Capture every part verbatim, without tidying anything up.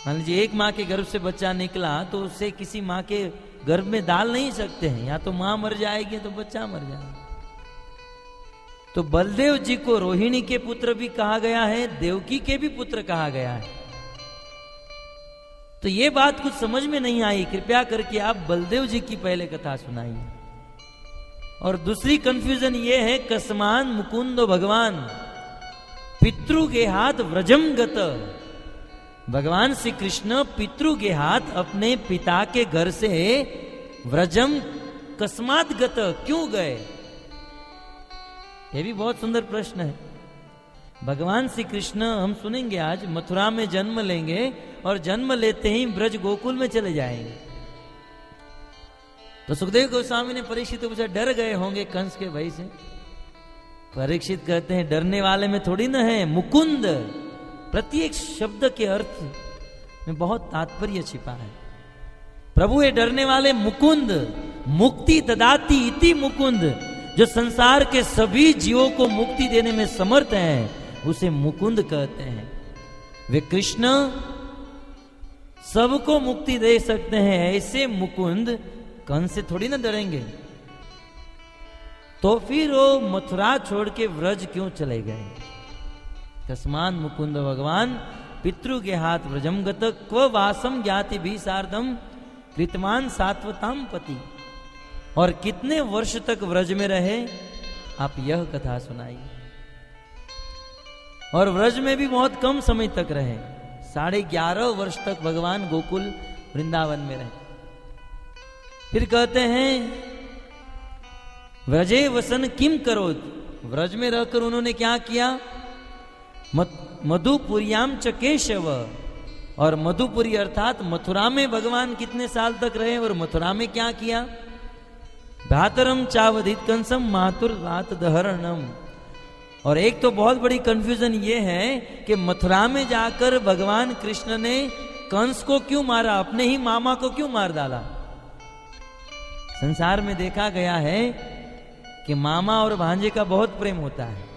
मान लीजिए एक माँ के गर्भ से बच्चा निकला तो उससे किसी माँ के गर्भ में डाल नहीं सकते हैं, या तो माँ मर जाएगी तो बच्चा मर जाएगा। तो बलदेव जी को रोहिणी के पुत्र भी कहा गया है, देवकी के भी पुत्र कहा गया है। तो ये बात कुछ समझ में नहीं आई, कृपया करके आप बलदेव जी की पहले कथा सुनाइए। और दूसरी कंफ्यूजन ये है, कस्मान मुकुंद भगवान पितृ के हाथ व्रजम गत। भगवान श्री कृष्ण पितृ के हाथ अपने पिता के घर से व्रजम कस्मात गत क्यों गए? यह भी बहुत सुंदर प्रश्न है। भगवान श्री कृष्ण हम सुनेंगे आज मथुरा में जन्म लेंगे और जन्म लेते ही ब्रज गोकुल में चले जाएंगे। तो सुखदेव गोस्वामी ने परीक्षित को पूछा, डर गए होंगे कंस के भय से? परीक्षित कहते हैं डरने वाले में थोड़ी ना है, मुकुंद प्रत्येक शब्द के अर्थ में बहुत तात्पर्य छिपा है। प्रभु ये डरने वाले मुकुंद, मुक्ति ददाती इति मुकुंद, जो संसार के सभी जीवों को मुक्ति देने में समर्थ हैं उसे मुकुंद कहते हैं। वे कृष्ण सबको मुक्ति दे सकते हैं, ऐसे मुकुंद कंस से थोड़ी ना डरेंगे। तो फिर वो मथुरा छोड़ के व्रज क्यों चले गए? तस्मान मुकुंद भगवान पितृ के हाथ व्रजम गत क्व वासम ज्ञाति भी सार्धम कृतमान सात्वताम पति। और कितने वर्ष तक व्रज में रहे, आप यह कथा सुनाइए। और व्रज में भी बहुत कम समय तक रहे, साढ़े ग्यारह वर्ष तक भगवान गोकुल वृंदावन में रहे। फिर कहते हैं व्रजे वसन किम करो, व्रज में रहकर उन्होंने क्या किया? मधुपुरियाम च केशव, और मधुपुरी अर्थात मथुरा में भगवान कितने साल तक रहे और मथुरा में क्या किया? भ्रातरम चावधित कंसम मातुर रात दहरणम। और एक तो बहुत बड़ी कंफ्यूजन ये है कि मथुरा में जाकर भगवान कृष्ण ने कंस को क्यों मारा, अपने ही मामा को क्यों मार डाला? संसार में देखा गया है कि मामा और भांजे का बहुत प्रेम होता है।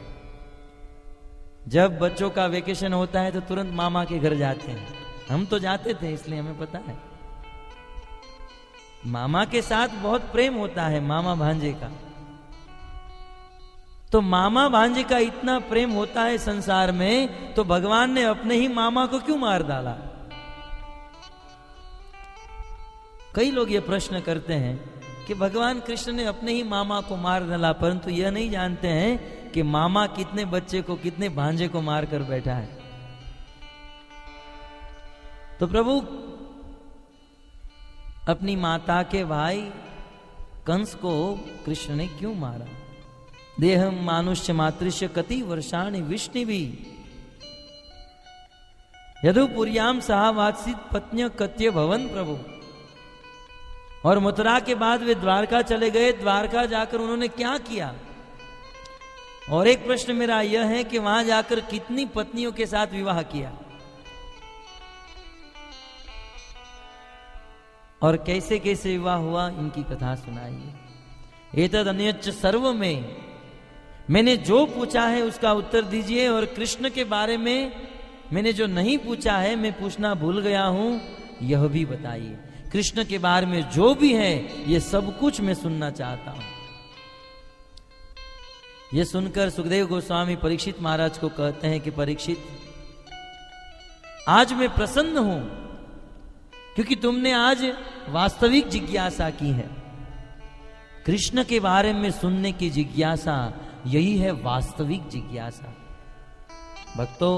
जब बच्चों का वेकेशन होता है तो तुरंत मामा के घर जाते हैं। हम तो जाते थे इसलिए हमें पता है। मामा के साथ बहुत प्रेम होता है, मामा भांजे का। तो मामा भांजे का इतना प्रेम होता है संसार में, तो भगवान ने अपने ही मामा को क्यों मार डाला? कई लोग ये प्रश्न करते हैं कि भगवान कृष्ण ने अपने ही मामा को मार डाला, परंतु यह नहीं जानते हैं कि मामा कितने बच्चे को, कितने भांजे को मार कर बैठा है। तो प्रभु अपनी माता के भाई कंस को कृष्ण ने क्यों मारा? देहम मानुष्य मातृश्य कति वर्षाणि विष्णुवी यदुपुर्याम सहावासित पत्न्य कत्य भवन। प्रभु और मथुरा के बाद वे द्वारका चले गए। द्वारका जाकर उन्होंने क्या किया? और एक प्रश्न मेरा यह है कि वहां जाकर कितनी पत्नियों के साथ विवाह किया और कैसे कैसे विवाह हुआ, इनकी कथा सुनाइए। एतद अन्यच्च सर्व में, मैंने जो पूछा है उसका उत्तर दीजिए, और कृष्ण के बारे में मैंने जो नहीं पूछा है, मैं पूछना भूल गया हूं, यह भी बताइए। कृष्ण के बारे में जो भी है ये सब कुछ मैं सुनना चाहता हूं। यह सुनकर सुखदेव गोस्वामी परीक्षित महाराज को कहते हैं कि परीक्षित, आज मैं प्रसन्न हूं क्योंकि तुमने आज वास्तविक जिज्ञासा की है। कृष्ण के बारे में सुनने की जिज्ञासा, यही है वास्तविक जिज्ञासा। भक्तों,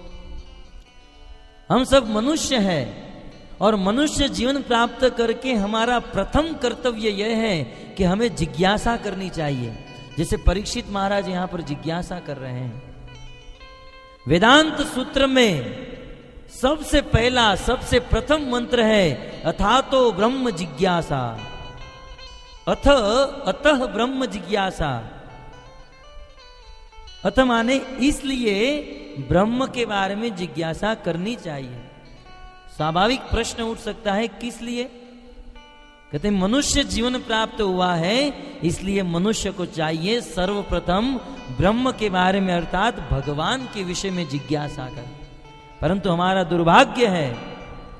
हम सब मनुष्य हैं और मनुष्य जीवन प्राप्त करके हमारा प्रथम कर्तव्य यह है कि हमें जिज्ञासा करनी चाहिए। जैसे परीक्षित महाराज यहां पर जिज्ञासा कर रहे हैं। वेदांत सूत्र में सबसे पहला, सबसे प्रथम मंत्र है अथातो ब्रह्म जिज्ञासा। अथ अतः ब्रह्म जिज्ञासा। अथ माने इसलिए ब्रह्म के बारे में जिज्ञासा करनी चाहिए। स्वाभाविक प्रश्न उठ सकता है, किस लिए? कहते हैं मनुष्य जीवन प्राप्त हुआ है, इसलिए मनुष्य को चाहिए सर्वप्रथम ब्रह्म के बारे में अर्थात भगवान के विषय में जिज्ञासा कर। परंतु हमारा दुर्भाग्य है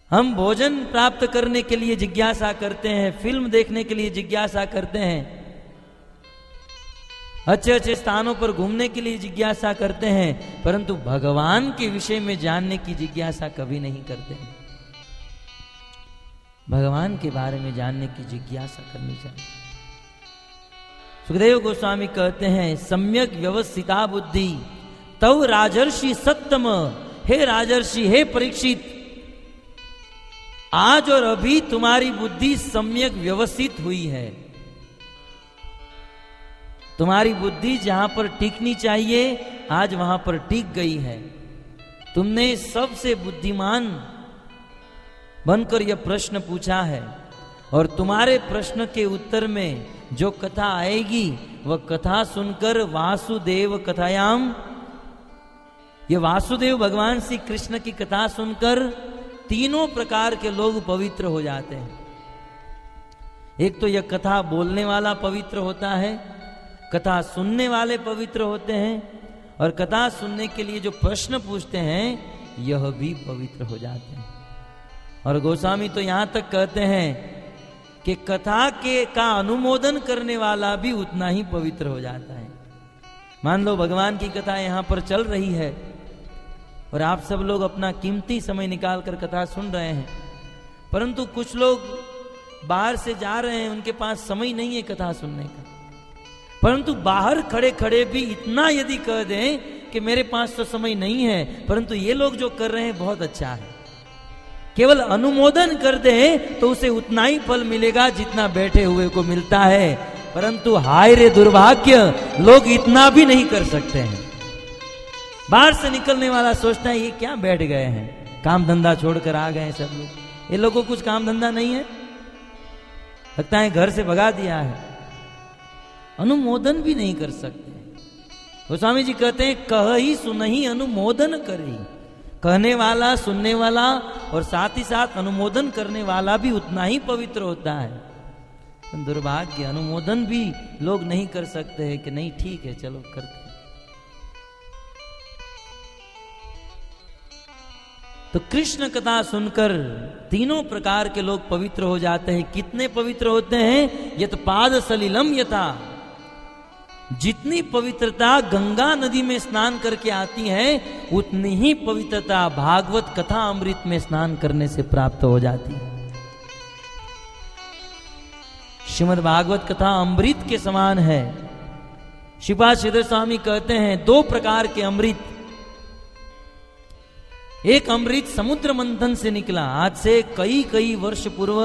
हम भोजन प्राप्त करने के लिए जिज्ञासा करते हैं, फिल्म देखने के लिए जिज्ञासा करते हैं, अच्छे अच्छे स्थानों पर घूमने के लिए जिज्ञासा करते हैं, परंतु भगवान के विषय में जानने की जिज्ञासा कभी नहीं करते हैं। भगवान के बारे में जानने की जिज्ञासा करनी चाहिए। सुखदेव गोस्वामी कहते हैं, सम्यक व्यवस्थिता बुद्धि तव राजर्षि सत्तम। हे राजर्षि, हे परीक्षित, आज और अभी तुम्हारी बुद्धि सम्यक व्यवस्थित हुई है। तुम्हारी बुद्धि जहां पर टिकनी चाहिए आज वहां पर टिक गई है। तुमने सबसे बुद्धिमान बनकर यह प्रश्न पूछा है, और तुम्हारे प्रश्न के उत्तर में जो कथा आएगी वह कथा सुनकर वासुदेव कथायाम, ये वासुदेव भगवान श्री कृष्ण की कथा सुनकर तीनों प्रकार के लोग पवित्र हो जाते हैं। एक तो यह कथा बोलने वाला पवित्र होता है, कथा सुनने वाले पवित्र होते हैं, और कथा सुनने के लिए जो प्रश्न पूछते हैं यह भी पवित्र हो जाते हैं। और गोस्वामी तो यहां तक कहते हैं कि कथा के का अनुमोदन करने वाला भी उतना ही पवित्र हो जाता है। मान लो भगवान की कथा यहां पर चल रही है और आप सब लोग अपना कीमती समय निकाल कर कथा सुन रहे हैं, परंतु कुछ लोग बाहर से जा रहे हैं, उनके पास समय नहीं है कथा सुनने का, परंतु बाहर खड़े खड़े भी इतना यदि कह दें कि मेरे पास तो समय नहीं है, परंतु ये लोग जो कर रहे हैं बहुत अच्छा है, केवल अनुमोदन कर दें तो उसे उतना ही फल मिलेगा जितना बैठे हुए को मिलता है। परंतु हाय रे दुर्भाग्य, लोग इतना भी नहीं कर सकते हैं। बाहर से निकलने वाला सोचता है ये क्या बैठ गए हैं, काम धंधा छोड़कर आ गए हैं सब लोग, ये लोगों को कुछ काम धंधा नहीं है, लगता है घर से भगा दिया है। अनुमोदन भी नहीं कर सकते। गोस्वामी जी कहते हैं, कह ही सुनहि अनुमोदन करी। कहने वाला, सुनने वाला और साथ ही साथ अनुमोदन करने वाला भी उतना ही पवित्र होता है। दुर्भाग्य, अनुमोदन भी लोग नहीं कर सकते हैं कि नहीं ठीक है चलो करते। तो कृष्ण कथा सुनकर तीनों प्रकार के लोग पवित्र हो जाते हैं। कितने पवित्र होते हैं? यत पाद सलिलम यथा, जितनी पवित्रता गंगा नदी में स्नान करके आती है उतनी ही पवित्रता भागवत कथा अमृत में स्नान करने से प्राप्त हो जाती है। श्रीमद् भागवत कथा अमृत के समान है। श्रीपाद श्रीधर स्वामी कहते हैं दो प्रकार के अमृत, एक अमृत समुद्र मंथन से निकला, आज से कई कई वर्ष पूर्व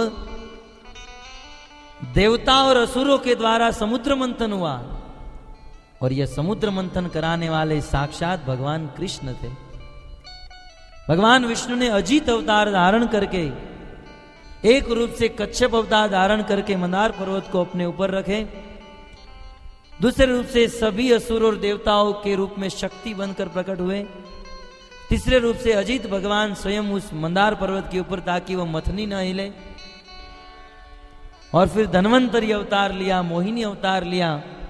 देवता और असुरों के द्वारा समुद्र मंथन हुआ, और यह समुद्र मंथन कराने वाले साक्षात भगवान कृष्ण थे। भगवान विष्णु ने अजित अवतार धारण करके, एक रूप से कच्छप अवतार धारण करके मंदार पर्वत को अपने ऊपर रखे, दूसरे रूप से सभी असुर और देवताओं के रूप में शक्ति बनकर प्रकट हुए, तीसरे रूप से अजित भगवान स्वयं उस मंदार पर्वत के ऊपर ताकि वह मथनी न हिले, और फिर धन्वंतरी अवतार लिया, मोहिनी अवतार लिया।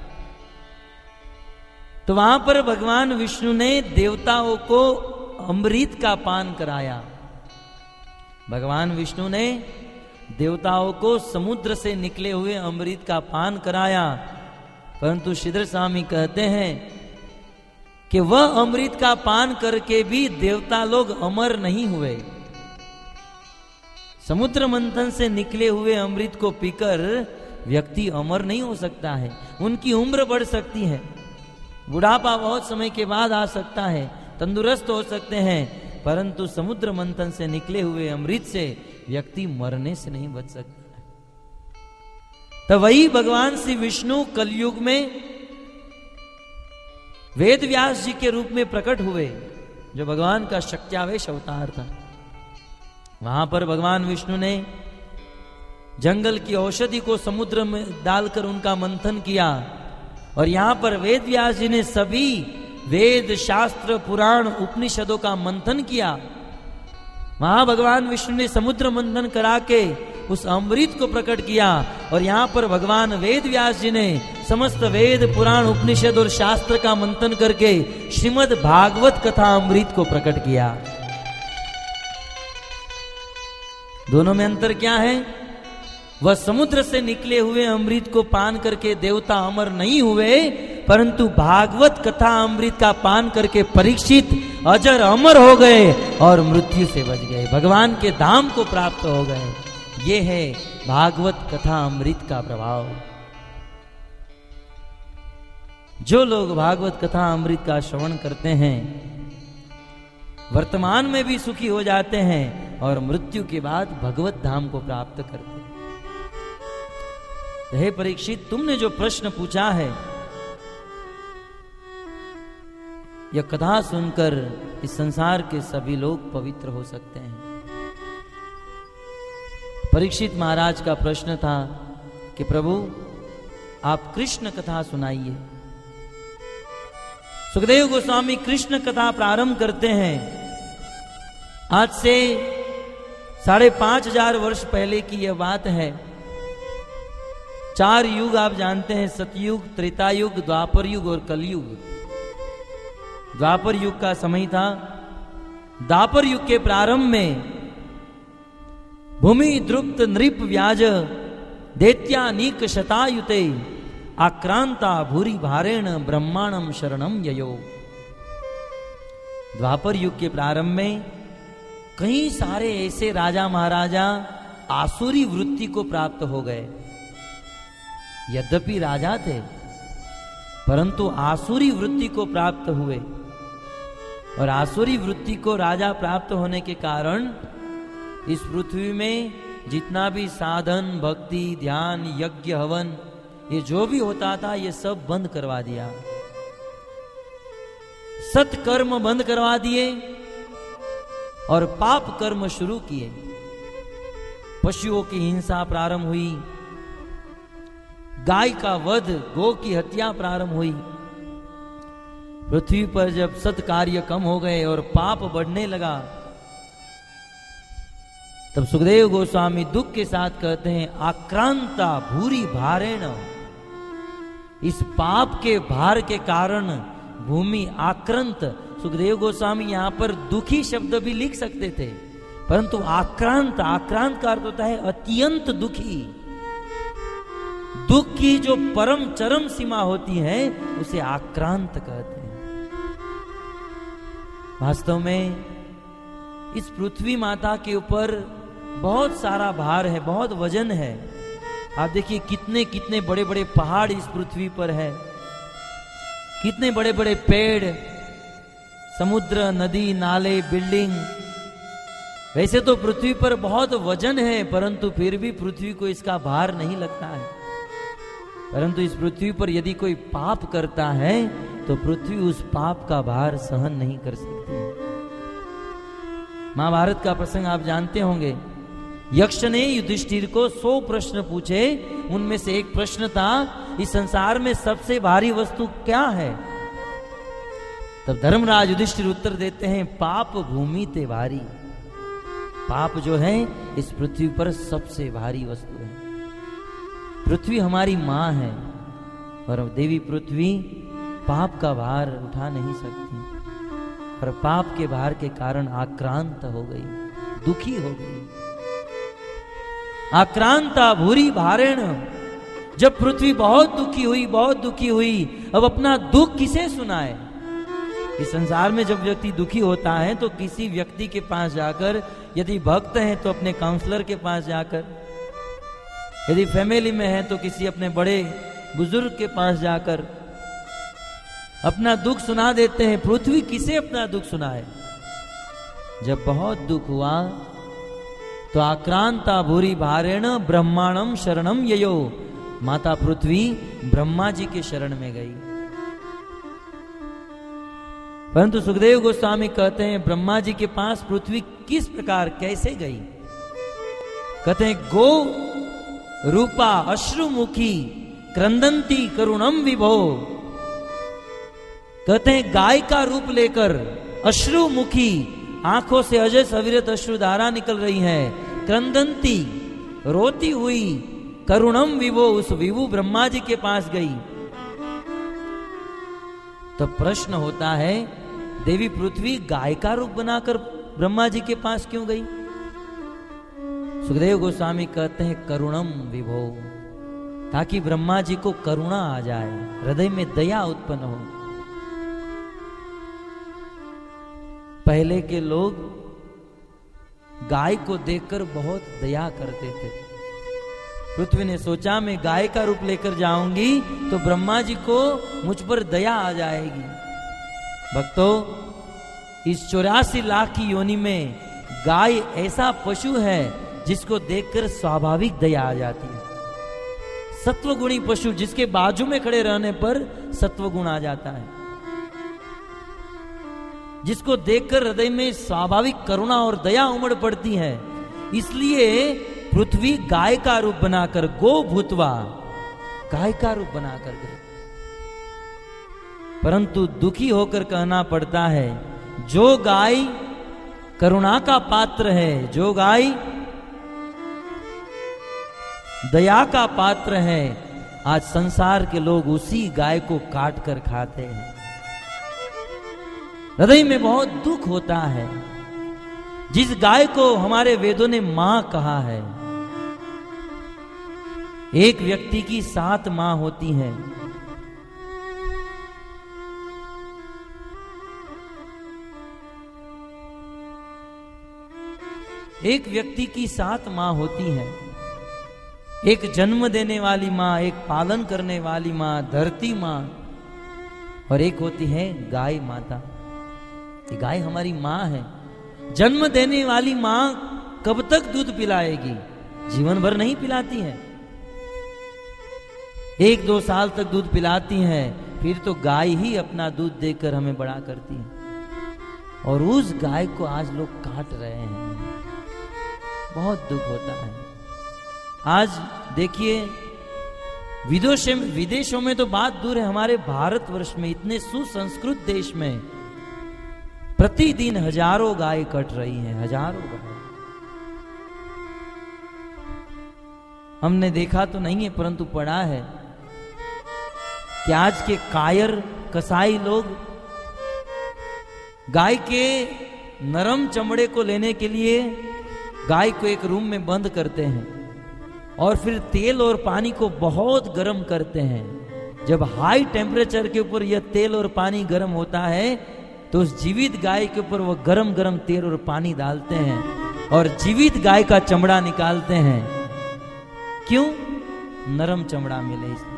तो वहां पर भगवान विष्णु ने देवताओं को अमृत का पान कराया। भगवान विष्णु ने देवताओं को समुद्र से निकले हुए अमृत का पान कराया, परंतु श्रीधर स्वामी कहते हैं कि वह अमृत का पान करके भी देवता लोग अमर नहीं हुए। समुद्र मंथन से निकले हुए अमृत को पीकर व्यक्ति अमर नहीं हो सकता है, उनकी उम्र बढ़ सकती है, बुढ़ापा बहुत समय के बाद आ सकता है, तंदुरुस्त हो सकते हैं, परंतु समुद्र मंथन से निकले हुए अमृत से व्यक्ति मरने से नहीं बच सकता। तो वही भगवान श्री विष्णु कलयुग में वेद व्यास जी के रूप में प्रकट हुए, जो भगवान का शक्त्यावेश अवतार था। वहां पर भगवान विष्णु ने जंगल की औषधि को समुद्र में डालकर उनका मंथन किया, और यहां पर वेद व्यास जी ने सभी वेद शास्त्र पुराण उपनिषदों का मंथन किया। वहां भगवान विष्णु ने समुद्र मंथन करा के उस अमृत को प्रकट किया, और यहां पर भगवान वेद व्यास जी ने समस्त वेद पुराण उपनिषद और शास्त्र का मंथन करके श्रीमद् भागवत कथा अमृत को प्रकट किया। दोनों में अंतर क्या है? वह समुद्र से निकले हुए अमृत को पान करके देवता अमर नहीं हुए, परंतु भागवत कथा अमृत का पान करके परीक्षित अजर अमर हो गए और मृत्यु से बच गए, भगवान के धाम को प्राप्त हो गए। ये है भागवत कथा अमृत का प्रभाव। जो लोग भागवत कथा अमृत का श्रवण करते हैं वर्तमान में भी सुखी हो जाते हैं और मृत्यु के बाद भगवत धाम को प्राप्त करते हैं। हे परीक्षित, तुमने जो प्रश्न पूछा है, यह कथा सुनकर इस संसार के सभी लोग पवित्र हो सकते हैं। परीक्षित महाराज का प्रश्न था कि प्रभु आप कृष्ण कथा सुनाइए। सुखदेव गोस्वामी कृष्ण कथा प्रारंभ करते हैं। आज से साढ़े पांच हजार वर्ष पहले की यह बात है। चार युग आप जानते हैं, सतयुग, त्रेता युग, द्वापर युग और कलयुग। द्वापर युग का समय था। द्वापर युग के प्रारंभ में भूमि द्रुप्त नृप व्याज दैत्यानीक शतायुते आक्रांता भूरि भारेण ब्रह्मांडम शरणम ययो। द्वापर युग के प्रारंभ में कई सारे ऐसे राजा महाराजा आसुरी वृत्ति को प्राप्त हो गए। यद्यपि राजा थे परंतु आसुरी वृत्ति को प्राप्त हुए, और आसुरी वृत्ति को राजा प्राप्त होने के कारण इस पृथ्वी में जितना भी साधन, भक्ति, ध्यान, यज्ञ, हवन, ये जो भी होता था ये सब बंद करवा दिया। सत्कर्म बंद करवा दिए और पाप कर्म शुरू किए। पशुओं की हिंसा प्रारंभ हुई, गाय का वध, गौ की हत्या प्रारंभ हुई। पृथ्वी पर जब सत कार्य कम हो गए और पाप बढ़ने लगा, तब सुखदेव गोस्वामी दुख के साथ कहते हैं आक्रांता भूरि भारेण। इस पाप के भार के कारण भूमि आक्रांत। सुखदेव गोस्वामी यहां पर दुखी शब्द भी लिख सकते थे, परंतु आक्रांत, आक्रांत का अर्थ होता है अत्यंत दुखी। दुख की जो परम चरम सीमा होती है उसे आक्रांत कहते हैं। वास्तव में इस पृथ्वी माता के ऊपर बहुत सारा भार है, बहुत वजन है। आप देखिए कितने कितने बड़े बड़े पहाड़ इस पृथ्वी पर है, कितने बड़े बड़े पेड़, समुद्र, नदी, नाले, बिल्डिंग। वैसे तो पृथ्वी पर बहुत वजन है, परंतु फिर भी पृथ्वी को इसका भार नहीं लगता है। परंतु इस पृथ्वी पर यदि कोई पाप करता है तो पृथ्वी उस पाप का भार सहन नहीं कर सकती। महाभारत का प्रसंग आप जानते होंगे। यक्ष ने युधिष्ठिर को सौ प्रश्न पूछे, उनमें से एक प्रश्न था इस संसार में सबसे भारी वस्तु क्या है? तब धर्मराज युधिष्ठिर उत्तर देते हैं पाप भूमि ते भारी। पाप जो है इस पृथ्वी पर सबसे भारी वस्तु है। पृथ्वी हमारी मां है और देवी पृथ्वी पाप का भार उठा नहीं सकती, और पाप के भार के कारण आक्रांत हो गई, दुखी हो गई। आक्रांता भूरि भारेण। जब पृथ्वी बहुत दुखी हुई, बहुत दुखी हुई, अब अपना दुख किसे सुनाए? इस संसार में जब व्यक्ति दुखी होता है तो किसी व्यक्ति के पास जाकर, यदि भक्त है तो अपने काउंसलर के पास जाकर, यदि फैमिली में है तो किसी अपने बड़े बुजुर्ग के पास जाकर अपना दुख सुना देते हैं। पृथ्वी किसे अपना दुख सुनाए? जब बहुत दुख हुआ तो आक्रांता भूरि भारेण ब्रह्मांडम शरणम ययो। माता पृथ्वी ब्रह्मा जी के शरण में गई। परंतु सुखदेव गोस्वामी कहते हैं ब्रह्मा जी के पास पृथ्वी किस प्रकार, कैसे गई? कहते हैं गो रूपा अश्रुमुखी क्रंदंती करुणम विभो। कहते हैं गाय का रूप लेकर अश्रुमुखी, आंखों से अजय अविरत अश्रुधारा निकल रही है, क्रंदंती, रोती हुई, करुणम विभो, उस विभु ब्रह्मा जी के पास गई। तो प्रश्न होता है देवी पृथ्वी गाय का रूप बनाकर ब्रह्मा जी के पास क्यों गई? सुखदेव गोस्वामी कहते हैं करुणम विभो, ताकि ब्रह्मा जी को करुणा आ जाए, हृदय में दया उत्पन्न हो। पहले के लोग गाय को देखकर बहुत दया करते थे। पृथ्वी ने सोचा मैं गाय का रूप लेकर जाऊंगी तो ब्रह्मा जी को मुझ पर दया आ जाएगी। भक्तों, इस चौरासी लाख की योनि में गाय ऐसा पशु है जिसको देखकर स्वाभाविक दया आ जाती है। सत्वगुणी पशु जिसके बाजू में खड़े रहने पर सत्वगुण आ जाता है, जिसको देखकर हृदय में स्वाभाविक करुणा और दया उमड़ पड़ती है। इसलिए पृथ्वी गाय का रूप बनाकर, गो भूतवा, गाय का रूप बनाकर गई। परंतु दुखी होकर कहना पड़ता है, जो गाय करुणा का पात्र है, जो गाय दया का पात्र है, आज संसार के लोग उसी गाय को काट कर खाते हैं। हृदय में बहुत दुख होता है। जिस गाय को हमारे वेदों ने मां कहा है, एक व्यक्ति की सात मां होती हैं। एक व्यक्ति की सात मां होती हैं। एक जन्म देने वाली मां, एक पालन करने वाली मां, धरती मां, और एक होती है गाय माता। ये गाय हमारी मां है। जन्म देने वाली मां कब तक दूध पिलाएगी? जीवन भर नहीं पिलाती है, एक दो साल तक दूध पिलाती है, फिर तो गाय ही अपना दूध देकर हमें बड़ा करती है। और उस गाय को आज लोग काट रहे हैं, बहुत दुख होता है। आज देखिए, विदेशों में विदेशों में तो बात दूर है, हमारे भारतवर्ष में, इतने सुसंस्कृत देश में प्रतिदिन हजारों गाय कट रही हैं, हजारों गाय। हमने देखा तो नहीं है, परंतु पढ़ा है कि आज के कायर कसाई लोग गाय के नरम चमड़े को लेने के लिए गाय को एक रूम में बंद करते हैं और फिर तेल और पानी को बहुत गर्म करते हैं। जब हाई टेम्परेचर के ऊपर यह तेल और पानी गर्म होता है तो उस जीवित गाय के ऊपर वह गरम गरम तेल और पानी डालते हैं और जीवित गाय का चमड़ा निकालते हैं। क्यों? नरम चमड़ा मिले इसलिए।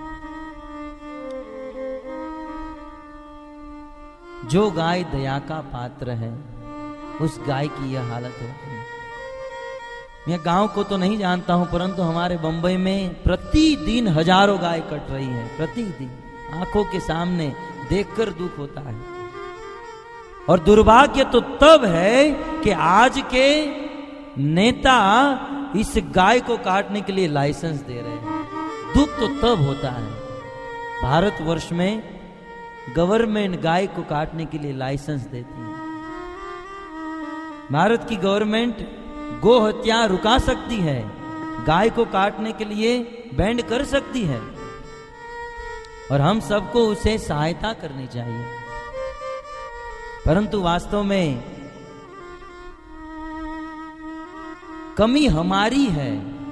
जो गाय दया का पात्र है, उस गाय की यह हालत होती है। मैं गांव को तो नहीं जानता हूं, परंतु हमारे बंबई में प्रतिदिन हजारों गाय कट रही है, प्रतिदिन आंखों के सामने देखकर दुख होता है। और दुर्भाग्य तो तब है कि आज के नेता इस गाय को काटने के लिए लाइसेंस दे रहे हैं। दुख तो तब होता है। भारतवर्ष में गवर्नमेंट गाय को काटने के लिए लाइसेंस देती है। भारत की गवर्नमेंट गो हत्या रुका सकती है, गाय को काटने के लिए बैंड कर सकती है, और हम सबको उसे सहायता करनी चाहिए। परंतु वास्तव में कमी हमारी है।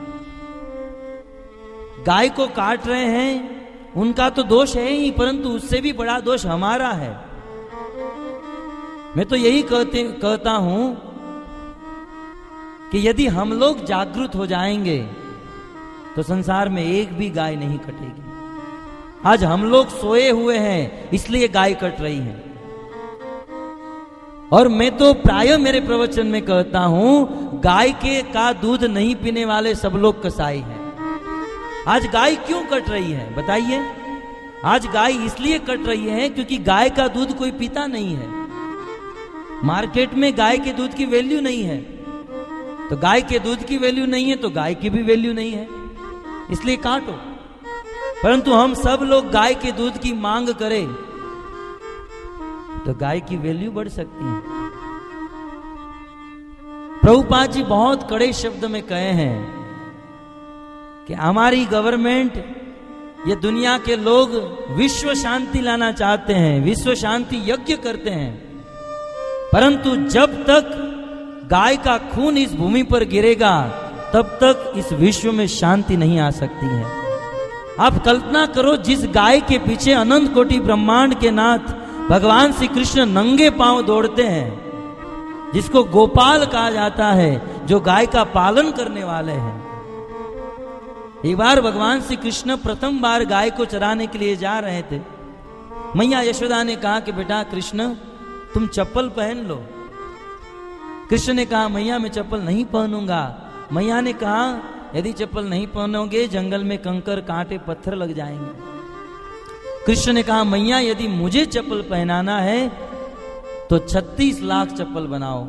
गाय को काट रहे हैं, उनका तो दोष है ही, परंतु उससे भी बड़ा दोष हमारा है। मैं तो यही कहते कहता हूं कि यदि हम लोग जागरूक हो जाएंगे तो संसार में एक भी गाय नहीं कटेगी। आज हम लोग सोए हुए हैं, इसलिए गाय कट रही है। और मैं तो प्राय मेरे प्रवचन में कहता हूं, गाय के का दूध नहीं पीने वाले सब लोग कसाई हैं। आज गाय क्यों कट रही है बताइए? आज गाय इसलिए कट रही है क्योंकि गाय का दूध कोई पीता नहीं है। मार्केट में गाय के दूध की वैल्यू नहीं है, तो गाय के दूध की वैल्यू नहीं है तो गाय की भी वैल्यू नहीं है, इसलिए काटो। परंतु हम सब लोग गाय के दूध की मांग करें तो गाय की वैल्यू बढ़ सकती है। प्रभुपाद जी बहुत कड़े शब्द में कहे हैं कि हमारी गवर्नमेंट, ये दुनिया के लोग विश्व शांति लाना चाहते हैं, विश्व शांति यज्ञ करते हैं, परंतु जब तक गाय का खून इस भूमि पर गिरेगा तब तक इस विश्व में शांति नहीं आ सकती है। आप कल्पना करो, जिस गाय के पीछे अनंत कोटि ब्रह्मांड के नाथ भगवान श्री कृष्ण नंगे पांव दौड़ते हैं, जिसको गोपाल कहा जाता है, जो गाय का पालन करने वाले हैं। एक बार भगवान श्री कृष्ण प्रथम बार गाय को चराने के लिए जा रहे थे। मैया यशोदा ने कहा कि बेटा कृष्ण तुम चप्पल पहन लो। कृष्ण ने कहा मैया मैं चप्पल नहीं पहनूंगा। मैया ने कहा यदि चप्पल नहीं पहनोगे जंगल में कंकर कांटे पत्थर लग जाएंगे। कृष्ण ने कहा मैया यदि मुझे चप्पल पहनाना है तो छत्तीस लाख चप्पल बनाओ,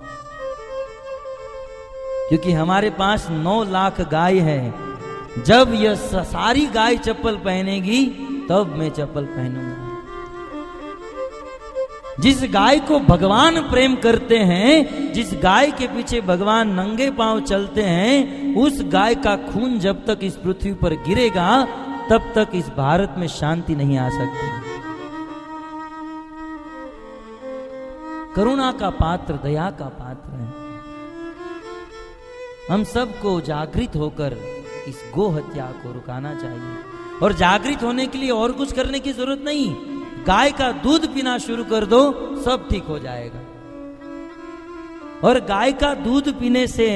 क्योंकि हमारे पास नौ लाख गाय है। जब यह सारी गाय चप्पल पहनेगी तब मैं चप्पल पहनूंगा। जिस गाय को भगवान प्रेम करते हैं, जिस गाय के पीछे भगवान नंगे पांव चलते हैं, उस गाय का खून जब तक इस पृथ्वी पर गिरेगा तब तक इस भारत में शांति नहीं आ सकती। करुणा का पात्र, दया का पात्र है। हम सबको जागृत होकर इस गो हत्या को रुकाना चाहिए। और जागृत होने के लिए और कुछ करने की जरूरत नहीं, गाय का दूध पीना शुरू कर दो, सब ठीक हो जाएगा। और गाय का दूध पीने से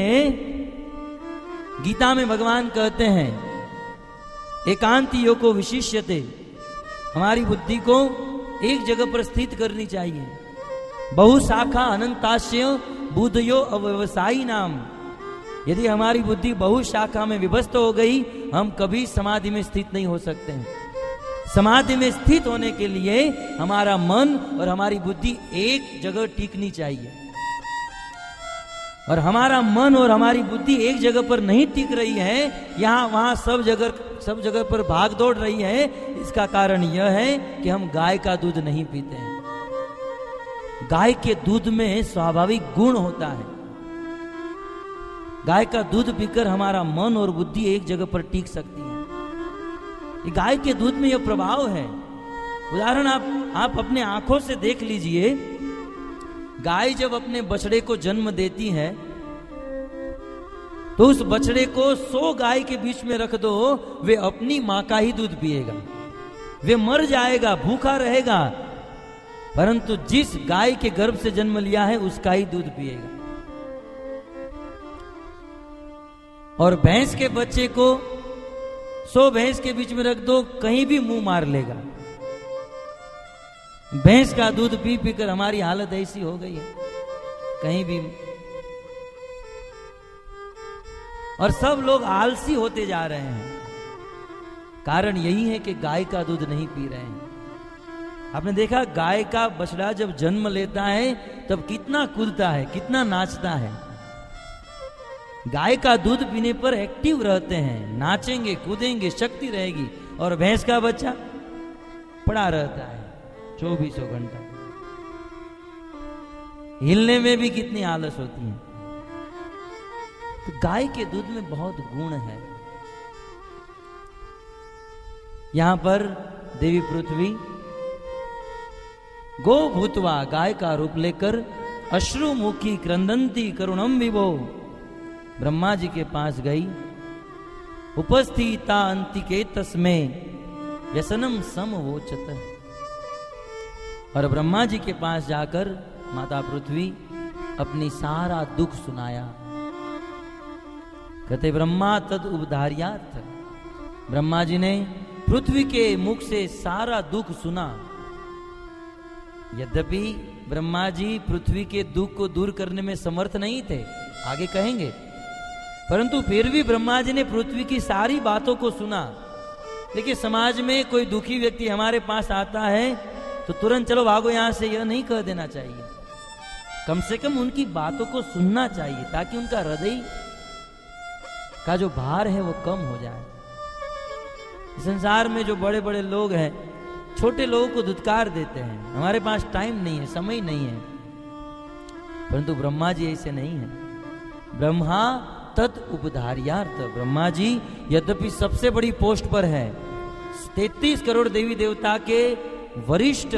गीता में भगवान कहते हैं एकांत योग विशिष्यते, हमारी बुद्धि को एक जगह पर स्थित करनी चाहिए। बहुशाखा अनंतास्य बुद्धयो अव्यवसायी नाम, यदि हमारी बुद्धि बहुशाखा में विभक्त हो गई हम कभी समाधि में स्थित नहीं हो सकते हैं। समाधि में स्थित होने के लिए हमारा मन और हमारी बुद्धि एक जगह टिकनी चाहिए। और हमारा मन और हमारी बुद्धि एक जगह पर नहीं टिक रही है, यहां वहां सब जगह सब जगह पर भाग दौड़ रही है। इसका कारण यह है कि हम गाय का दूध नहीं पीते हैं। गाय के दूध में स्वाभाविक गुण होता है। गाय का दूध पीकर हमारा मन और बुद्धि एक जगह पर टिक सकती है। गाय के दूध में यह प्रभाव है। उदाहरण आप आप अपने आंखों से देख लीजिए, गाय जब अपने बछड़े को जन्म देती है तो उस बछड़े को सौ गाय के बीच में रख दो, वे अपनी मां का ही दूध पिएगा। वे मर जाएगा, भूखा रहेगा, परंतु जिस गाय के गर्भ से जन्म लिया है उसका ही दूध पिएगा। और भैंस के बच्चे को सौ भैंस के बीच में रख दो, कहीं भी मुंह मार लेगा। भैंस का दूध पी पीकर हमारी हालत ऐसी हो गई है, कहीं भी। और सब लोग आलसी होते जा रहे हैं। कारण यही है कि गाय का दूध नहीं पी रहे हैं। आपने देखा गाय का बछड़ा जब जन्म लेता है तब कितना कूदता है, कितना नाचता है। गाय का दूध पीने पर एक्टिव रहते हैं, नाचेंगे, कूदेंगे, शक्ति रहेगी। और भैंस का बच्चा पड़ा रहता है चौबीसों घंटा, हिलने में भी कितनी आलस होती है। तो गाय के दूध में बहुत गुण है। यहां पर देवी पृथ्वी गो भूतवा, गाय का रूप लेकर अश्रुमुखी क्रंदंती करुणम विभो ब्रह्मा जी के पास गई। उपस्थिता अंतिके तस्मै व्यसनम समवोचत। और ब्रह्मा जी के पास जाकर माता पृथ्वी अपनी सारा दुख सुनाया। कहते ब्रह्मा तद उपधार्यार्थ, ब्रह्मा जी ने पृथ्वी के मुख से सारा दुख सुना। यद्यपि ब्रह्मा जी पृथ्वी के दुख को दूर करने में समर्थ नहीं थे, आगे कहेंगे, परंतु फिर भी ब्रह्मा जी ने पृथ्वी की सारी बातों को सुना। देखिए समाज में कोई दुखी व्यक्ति हमारे पास आता है तो तुरंत चलो भागो यहां से, यह नहीं कह देना चाहिए। कम से कम उनकी बातों को सुनना चाहिए ताकि उनका हृदय का जो भार है वो कम हो जाए। संसार में जो बड़े बड़े लोग हैं छोटे लोगों को धुतकार देते हैं, हमारे पास टाइम नहीं है, समय नहीं है, परंतु ब्रह्मा जी ऐसे नहीं है। ब्रह्मा तत् उपधार्यार्थ, ब्रह्मा जी यद्यपि सबसे बड़ी पोस्ट पर है, तैतीस करोड़ देवी देवता के वरिष्ठ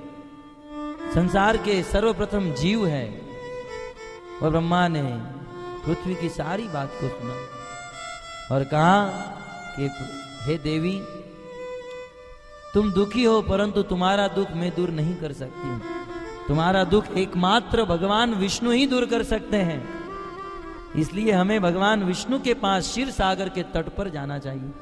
संसार के सर्वप्रथम जीव है, और ब्रह्मा ने पृथ्वी की सारी बात को सुना और कहा कि हे देवी, तुम दुखी हो परंतु तुम्हारा दुख मैं दूर नहीं कर सकती हूं। तुम्हारा दुख एकमात्र भगवान विष्णु ही दूर कर सकते हैं, इसलिए हमें भगवान विष्णु के पास क्षीर सागर के तट पर जाना चाहिए।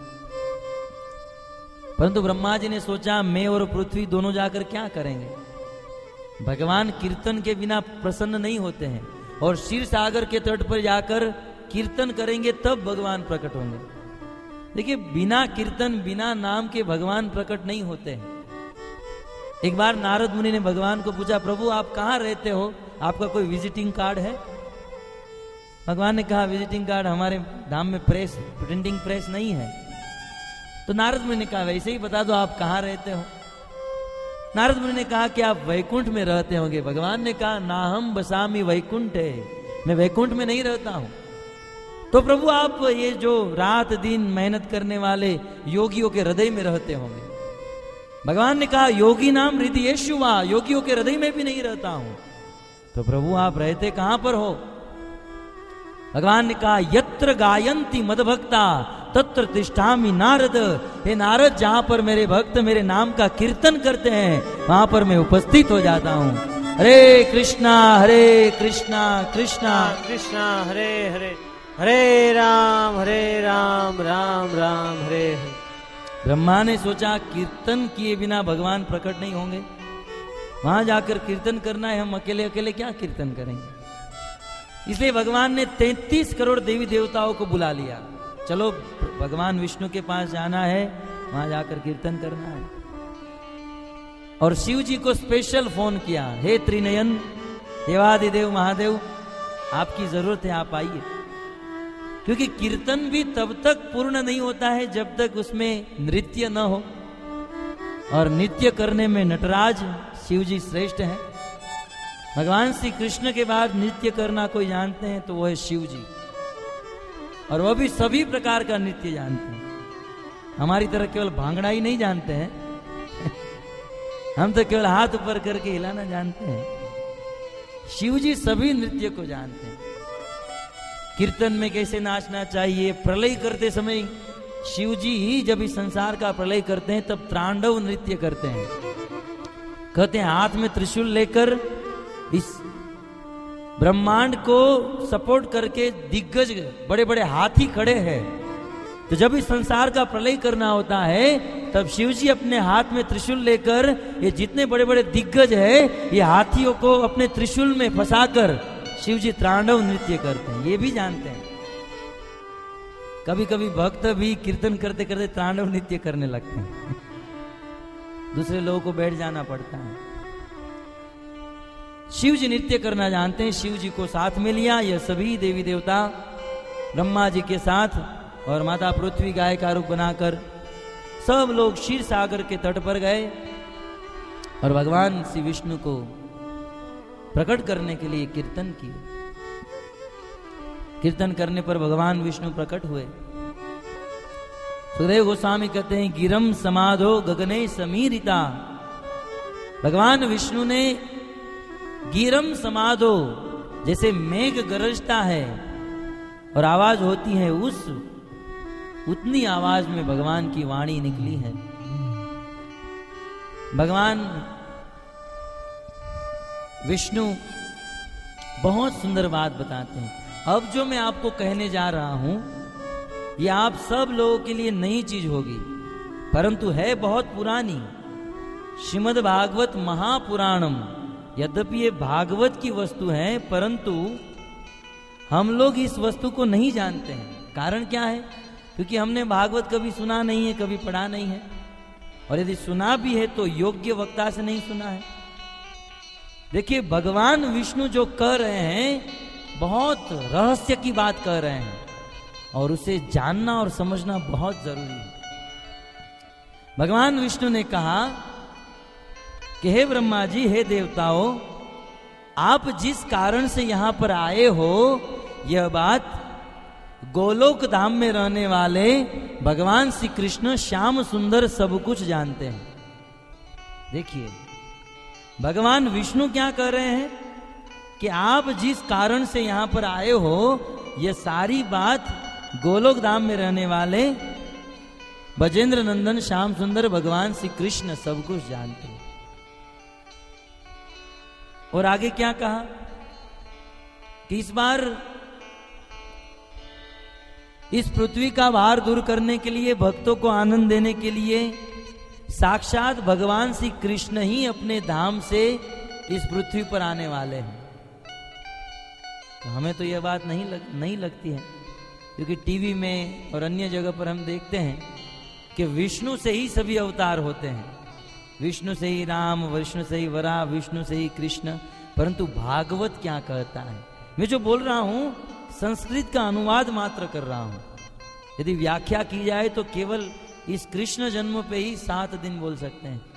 परंतु ब्रह्मा जी ने सोचा मैं और पृथ्वी दोनों जाकर क्या करेंगे? भगवान कीर्तन के बिना प्रसन्न नहीं होते हैं, और क्षीर सागर के तट पर जाकर कीर्तन करेंगे तब भगवान प्रकट होंगे। देखिए, बिना कीर्तन बिना नाम के भगवान प्रकट नहीं होते हैं। एक बार नारद मुनि ने भगवान को पूछा, प्रभु आप कहाँ रहते हो, आपका कोई विजिटिंग कार्ड है? भगवान ने कहा, विजिटिंग कार्ड हमारे धाम में प्रेस प्रिंटिंग प्रेस नहीं है। तो नारद मुनि ने कहा, वैसे ही बता दो आप कहाँ रहते हो। नारद मुनि ने कहा कि आप वैकुंठ में रहते होंगे। भगवान ने कहा, ना हम बसामी वैकुंठ है, मैं वैकुंठ में नहीं रहता हूं। तो प्रभु आप ये जो रात दिन मेहनत करने वाले योगियों के हृदय में रहते होंगे। भगवान ने कहा, योगी नाम हृदय येषुवा, योगियों के हृदय में भी नहीं रहता हूं। तो प्रभु आप रहते कहां पर हो? भगवान ने कहा, यत्र गायन्ति मदभक्ता तत्र तिष्ठामि नारद। हे नारद, जहां पर मेरे भक्त मेरे नाम का कीर्तन करते हैं वहां पर मैं उपस्थित हो जाता हूं। हरे कृष्णा हरे कृष्णा कृष्णा कृष्णा हरे हरे, हरे राम हरे राम राम राम हरे हरे। ब्रह्मा ने सोचा कीर्तन किए बिना भगवान प्रकट नहीं होंगे, वहां जाकर कीर्तन करना है, हम अकेले अकेले क्या कीर्तन करेंगे? इसलिए भगवान ने तैंतीस करोड़ देवी देवताओं को बुला लिया, चलो भगवान विष्णु के पास जाना है, वहां जाकर कीर्तन करना है। और शिव जी को स्पेशल फोन किया, हे त्रिनयन देवादिदेव महादेव, आपकी जरूरत है, आप आइए। क्योंकि कीर्तन भी तब तक पूर्ण नहीं होता है जब तक उसमें नृत्य न हो, और नृत्य करने में नटराज शिव जी श्रेष्ठ हैं। भगवान श्री कृष्ण के बाद नृत्य करना कोई जानते हैं तो वो है शिव जी, और वो भी सभी प्रकार का नृत्य जानते हैं। हमारी तरह केवल भांगड़ा ही नहीं जानते हैं हम तो केवल हाथ ऊपर करके हिलाना जानते हैं। शिव जी सभी नृत्य को जानते हैं। कीर्तन में कैसे नाचना चाहिए, प्रलय करते समय शिव जी ही जब इस संसार का प्रलय करते हैं तब तांडव नृत्य करते हैं। कहते हैं हाथ में त्रिशूल लेकर इस ब्रह्मांड को सपोर्ट करके दिग्गज बड़े बड़े हाथी खड़े हैं, तो जब इस संसार का प्रलय करना होता है तब शिव जी अपने हाथ में त्रिशूल लेकर ये जितने बड़े बड़े दिग्गज है ये हाथियों को अपने त्रिशूल में फंसाकर शिव जी तांडव नृत्य करते हैं, ये भी जानते हैं। कभी कभी भक्त भी कीर्तन करते करते तांडव नृत्य करने लगते हैं दूसरे लोगों को बैठ जाना पड़ता है। शिव जी नृत्य करना जानते हैं, शिव जी को साथ में लिया। यह सभी देवी देवता ब्रह्मा जी के साथ और माता पृथ्वी गाय का रूप बनाकर सब लोग क्षीर सागर के तट पर गए और भगवान श्री विष्णु को प्रकट करने के लिए कीर्तन किए। कीर्तन करने पर भगवान विष्णु प्रकट हुए। सुखदेव गोस्वामी कहते हैं, गिरम समाधो गगने समीरिता। भगवान विष्णु ने गिरम समाधो, जैसे मेघ गरजता है और आवाज होती है, उस उतनी आवाज में भगवान की वाणी निकली है। भगवान विष्णु बहुत सुंदर बात बताते हैं। अब जो मैं आपको कहने जा रहा हूं ये आप सब लोगों के लिए नई चीज होगी, परंतु है बहुत पुरानी। श्रीमद् भागवत महापुराणम, यद्यपि ये भागवत की वस्तु है परंतु हम लोग इस वस्तु को नहीं जानते हैं। कारण क्या है? क्योंकि हमने भागवत कभी सुना नहीं है, कभी पढ़ा नहीं है, और यदि सुना भी है तो योग्य वक्ता से नहीं सुना है। देखिए, भगवान विष्णु जो कह रहे हैं बहुत रहस्य की बात कह रहे हैं और उसे जानना और समझना बहुत जरूरी है। भगवान विष्णु ने कहा कि हे ब्रह्मा जी, हे देवताओं, आप जिस कारण से यहां पर आए हो यह बात गोलोक धाम में रहने वाले भगवान श्री कृष्ण श्याम सुंदर सब कुछ जानते हैं। देखिए, भगवान विष्णु क्या कह रहे हैं कि आप जिस कारण से यहां पर आए हो यह सारी बात गोलोक धाम में रहने वाले बजेंद्र नंदन श्याम सुंदर भगवान श्री कृष्ण सब कुछ जानते हैं। और आगे क्या कहा कि इस बार इस पृथ्वी का भार दूर करने के लिए, भक्तों को आनंद देने के लिए साक्षात भगवान श्री कृष्ण ही अपने धाम से इस पृथ्वी पर आने वाले हैं। तो हमें तो यह बात नहीं लग, नहीं लगती है, क्योंकि टीवी में और अन्य जगह पर हम देखते हैं कि विष्णु से ही सभी अवतार होते हैं, विष्णु से ही राम, विष्णु से ही वराह, विष्णु से ही कृष्ण। परंतु भागवत क्या कहता है? मैं जो बोल रहा हूं संस्कृत का अनुवाद मात्र कर रहा हूं। यदि व्याख्या की जाए तो केवल इस कृष्ण जन्म पे ही सात दिन बोल सकते हैं।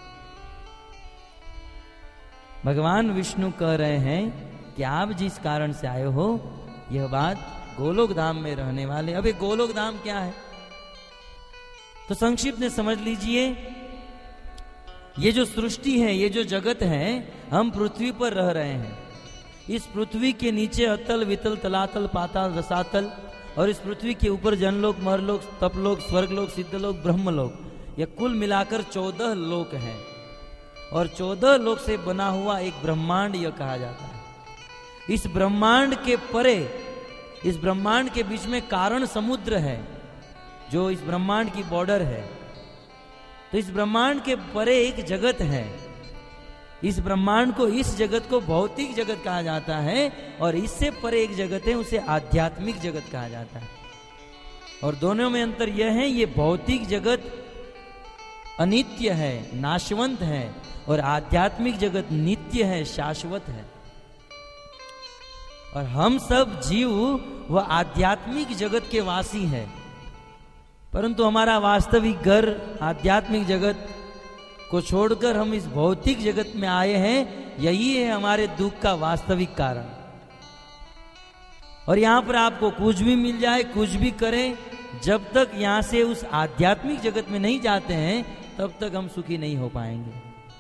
भगवान विष्णु कह रहे हैं कि आप जिस कारण से आए हो, यह बात गोलोक धाम में रहने वाले। अब ये गोलोक धाम क्या है तो संक्षिप्त में समझ लीजिए। ये जो सृष्टि है, ये जो जगत है, हम पृथ्वी पर रह रहे हैं। इस पृथ्वी के नीचे अतल, वितल, तलातल, पाताल, रसातल, और इस पृथ्वी के ऊपर जनलोक, मरलोक, तपलोक, स्वर्गलोक, सिद्धलोक, ब्रह्मलोक, यह कुल मिलाकर चौदह लोक हैं। और चौदह लोक से बना हुआ एक ब्रह्मांड यह कहा जाता है। इस ब्रह्मांड के परे, इस ब्रह्मांड के बीच में कारण समुद्र है, जो इस ब्रह्मांड की बॉर्डर है। तो इस ब्रह्मांड के परे एक जगत है। इस ब्रह्मांड को, इस जगत को भौतिक जगत कहा जाता है, और इससे परे एक जगत है, उसे आध्यात्मिक जगत कहा जाता है। और दोनों में अंतर यह है, ये भौतिक जगत अनित्य है, नाशवंत है, और आध्यात्मिक जगत नित्य है, शाश्वत है। और हम सब जीव वह आध्यात्मिक जगत के वासी हैं, परंतु हमारा वास्तविक घर आध्यात्मिक जगत को छोड़कर हम इस भौतिक जगत में आए हैं। यही है हमारे दुख का वास्तविक कारण। और यहां पर आपको कुछ भी मिल जाए, कुछ भी करें, जब तक यहां से उस आध्यात्मिक जगत में नहीं जाते हैं, तब तक हम सुखी नहीं हो पाएंगे।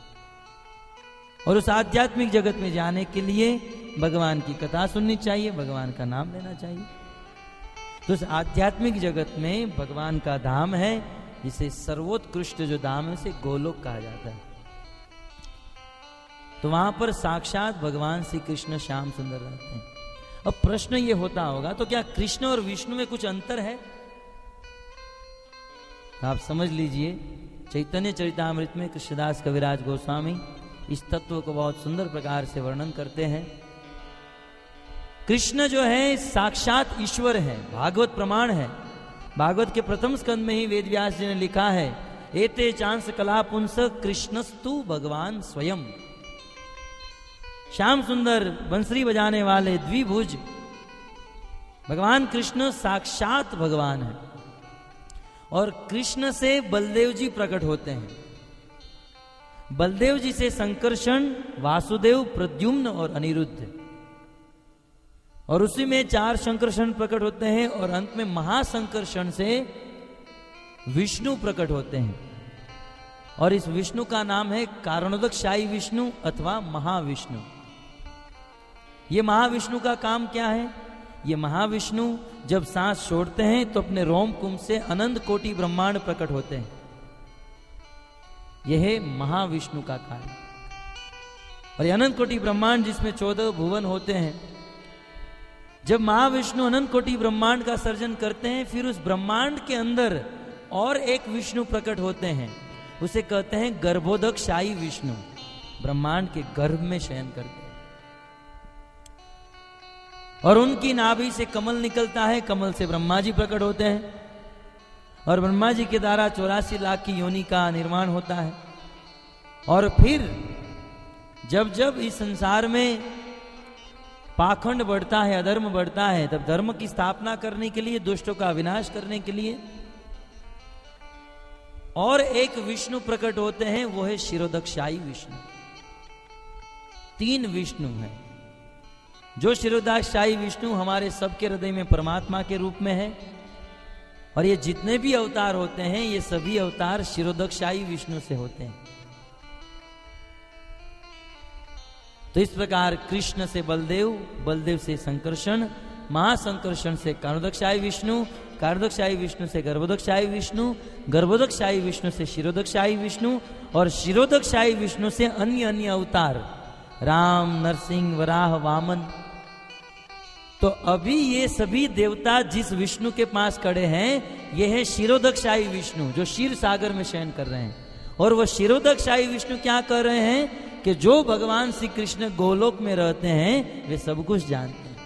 और उस आध्यात्मिक जगत में जाने के लिए भगवान की कथा सुननी चाहिए, भगवान का नाम लेना चाहिए। तो उस आध्यात्मिक जगत में भगवान का धाम है, जिसे सर्वोत्कृष्ट जो धाम है उसे गोलोक कहा जाता है। तो वहां पर साक्षात भगवान श्री कृष्ण श्याम सुंदर रहते हैं। अब प्रश्न ये होता होगा, तो क्या कृष्ण और विष्णु में कुछ अंतर है? आप समझ लीजिए, चैतन्य चरितामृत में कृष्णदास कविराज गोस्वामी इस तत्व को बहुत सुंदर प्रकार से वर्णन करते हैं। कृष्ण जो है साक्षात ईश्वर है, भागवत प्रमाण है। भागवत के प्रथम स्कंद में ही वेदव्यास जी ने लिखा है, एते चांस कला पुंस कृष्णस्तु भगवान स्वयं। श्याम सुंदर बंसरी बजाने वाले द्विभुज भगवान कृष्ण साक्षात भगवान है। और कृष्ण से बलदेव जी प्रकट होते हैं, बलदेव जी से संकर्षण, वासुदेव, प्रद्युम्न और अनिरुद्ध, और उसी में चार संकर्षण प्रकट होते हैं। और अंत में महासंकर्षण से विष्णु प्रकट होते हैं। और इस विष्णु का नाम है कारणोदकशायी विष्णु अथवा महाविष्णु। ये महाविष्णु का काम क्या है? ये महाविष्णु जब सांस छोड़ते हैं तो अपने रोम कुंभ से अनंत कोटि ब्रह्मांड प्रकट होते हैं। यह है महाविष्णु का कार्य। और ये अनंत कोटि ब्रह्मांड जिसमें चौदह भुवन होते हैं, जब महाविष्णु अनंत कोटि ब्रह्मांड का सर्जन करते हैं, फिर उस ब्रह्मांड के अंदर और एक विष्णु प्रकट होते हैं, उसे कहते हैं गर्भोदकशायी विष्णु। ब्रह्मांड के गर्भ में शयन करते हैं। और उनकी नाभि से कमल निकलता है, कमल से ब्रह्मा जी प्रकट होते हैं। और ब्रह्मा जी के द्वारा चौरासी लाख की योनि का निर्माण होता है। और फिर जब जब इस संसार में पाखंड बढ़ता है, अधर्म बढ़ता है, तब धर्म की स्थापना करने के लिए, दुष्टों का विनाश करने के लिए और एक विष्णु प्रकट होते हैं, वो है शिरोदकशायी विष्णु। तीन विष्णु हैं। जो शिरोदकशायी विष्णु हमारे सबके हृदय में परमात्मा के रूप में है, और ये जितने भी अवतार होते हैं, ये सभी अवतार शिरोदकशायी विष्णु से होते हैं। तो इस प्रकार कृष्ण से बलदेव, बलदेव से संकर्षण, महासंकर्षण से कारणोदकशाही विष्णु, कारणोदकशाही विष्णु से गर्भोदकशाही विष्णु, गर्भोदकशाही विष्णु से शिरोदकशाही विष्णु, और शिरोदकशाही विष्णु से अन्य अन्य अवतार राम, नरसिंह, वराह, वामन। तो अभी ये सभी देवता जिस विष्णु के पास खड़े हैं, ये है शिरोदकशाही विष्णु जो क्षीर सागर में शयन कर रहे हैं। और वो शिरोदकशाही विष्णु क्या कर रहे हैं कि जो भगवान श्री कृष्ण गोलोक में रहते हैं वे सब कुछ जानते हैं।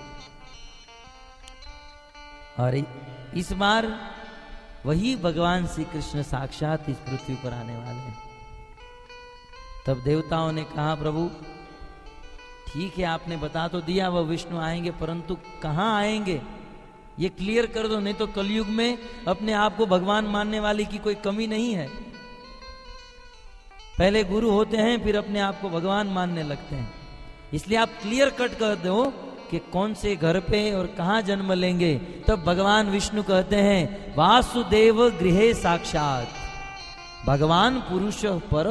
और इस बार वही भगवान श्री कृष्ण साक्षात इस पृथ्वी पर आने वाले हैं। तब देवताओं ने कहा, प्रभु ठीक है, आपने बता तो दिया वह विष्णु आएंगे, परंतु कहां आएंगे ये क्लियर कर दो, नहीं तो कलयुग में अपने आप को भगवान मानने वाले की कोई कमी नहीं है। पहले गुरु होते हैं, फिर अपने आप को भगवान मानने लगते हैं। इसलिए आप क्लियर कट कर दो कि कौन से घर पे और कहां जन्म लेंगे। तब भगवान विष्णु कहते हैं, वासुदेव गृहे साक्षात भगवान पुरुष पर।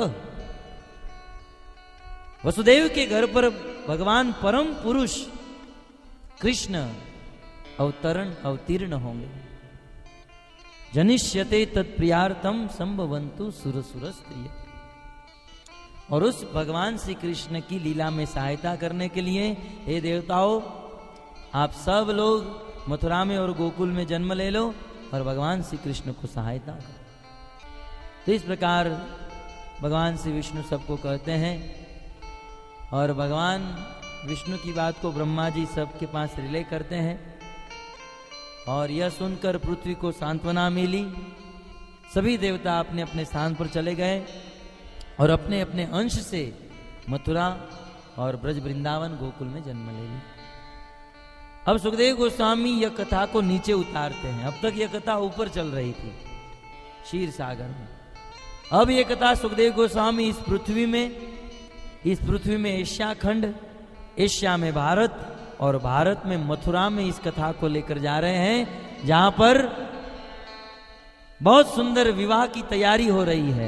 वसुदेव के घर पर भगवान परम पुरुष कृष्ण अवतरण अवतीर्ण होंगे। जनिष्यते तत्प्रियार्थम संभवन्तु सुर सुर स्त्रिय। और उस भगवान श्री कृष्ण की लीला में सहायता करने के लिए, हे देवताओं, आप सब लोग मथुरा में और गोकुल में जन्म ले लो और भगवान श्री कृष्ण को सहायता करो। तो इस प्रकार भगवान श्री विष्णु सबको कहते हैं। और भगवान विष्णु की बात को ब्रह्मा जी सबके पास रिले करते हैं। और यह सुनकर पृथ्वी को सांत्वना मिली। सभी देवता अपने अपने स्थान पर चले गए और अपने अपने अंश से मथुरा और ब्रज वृंदावन गोकुल में जन्म ले ली। अब सुखदेव गोस्वामी यह कथा को नीचे उतारते हैं। अब तक यह कथा ऊपर चल रही थी क्षीर सागर में। अब यह कथा सुखदेव गोस्वामी इस पृथ्वी में इस पृथ्वी में एशिया खंड, एशिया में भारत और भारत में मथुरा में इस कथा को लेकर जा रहे हैं, जहां पर बहुत सुंदर विवाह की तैयारी हो रही है।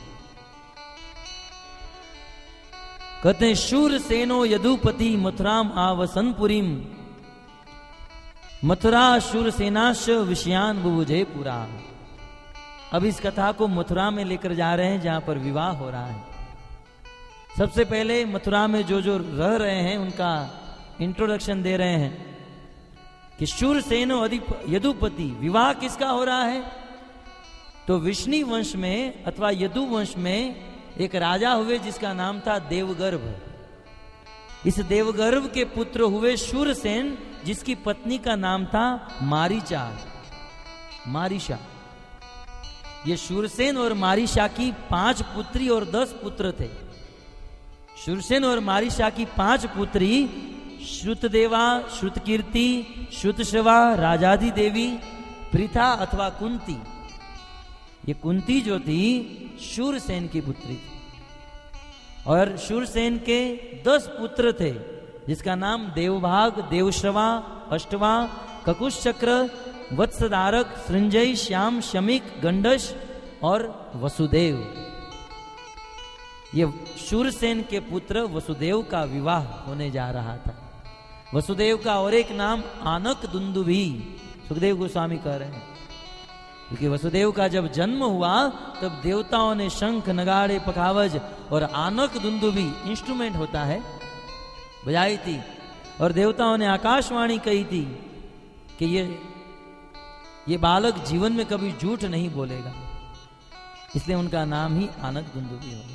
कहते हैं, शूर सेनो यदुपति मथुराम आवसनपुरीम, मथुरा शूर सेनाश विषयान बुभुजे पुरा। अब इस कथा को मथुरा में लेकर जा रहे हैं, जहां पर विवाह हो रहा है। सबसे पहले मथुरा में जो जो रह रहे हैं उनका इंट्रोडक्शन दे रहे हैं कि शूरसेनो यदुपति, विवाह किसका हो रहा है? तो विष्णु वंश में अथवा यदु वंश में एक राजा हुए जिसका नाम था देवगर्भ। इस देवगर्भ के पुत्र हुए शूरसेन, जिसकी पत्नी का नाम था मारीचा मारीशा। ये शूरसेन और मारीशा की पांच पुत्री और दस पुत्र थे। शूरसेन और मारीशा की पांच पुत्री श्रुतदेवा, श्रुतकीर्ति, श्रुतश्रवा, राजाधि देवी, पृथा अथवा कुंती। ये कुंती जो थी शूरसेन की पुत्री थी। और शूरसेन के दस पुत्र थे, जिसका नाम देवभाग, देवश्रवा, अष्टवा, ककुश चक्र, वत्सधारक, सृंजय, श्याम, शमिक, गंडश और वसुदेव। ये शूरसेन के पुत्र वसुदेव का विवाह होने जा रहा था। वसुदेव का और एक नाम आनक दुंदुभी, सुखदेव गोस्वामी कह रहे हैं, क्योंकि वसुदेव का जब जन्म हुआ तब देवताओं ने शंख, नगाड़े, पखावज और आनक दुंदुभी इंस्ट्रूमेंट होता है बजाई थी। और देवताओं ने आकाशवाणी कही थी कि ये ये बालक जीवन में कभी झूठ नहीं बोलेगा, इसलिए उनका नाम ही आनक दुंदुभी हो गया।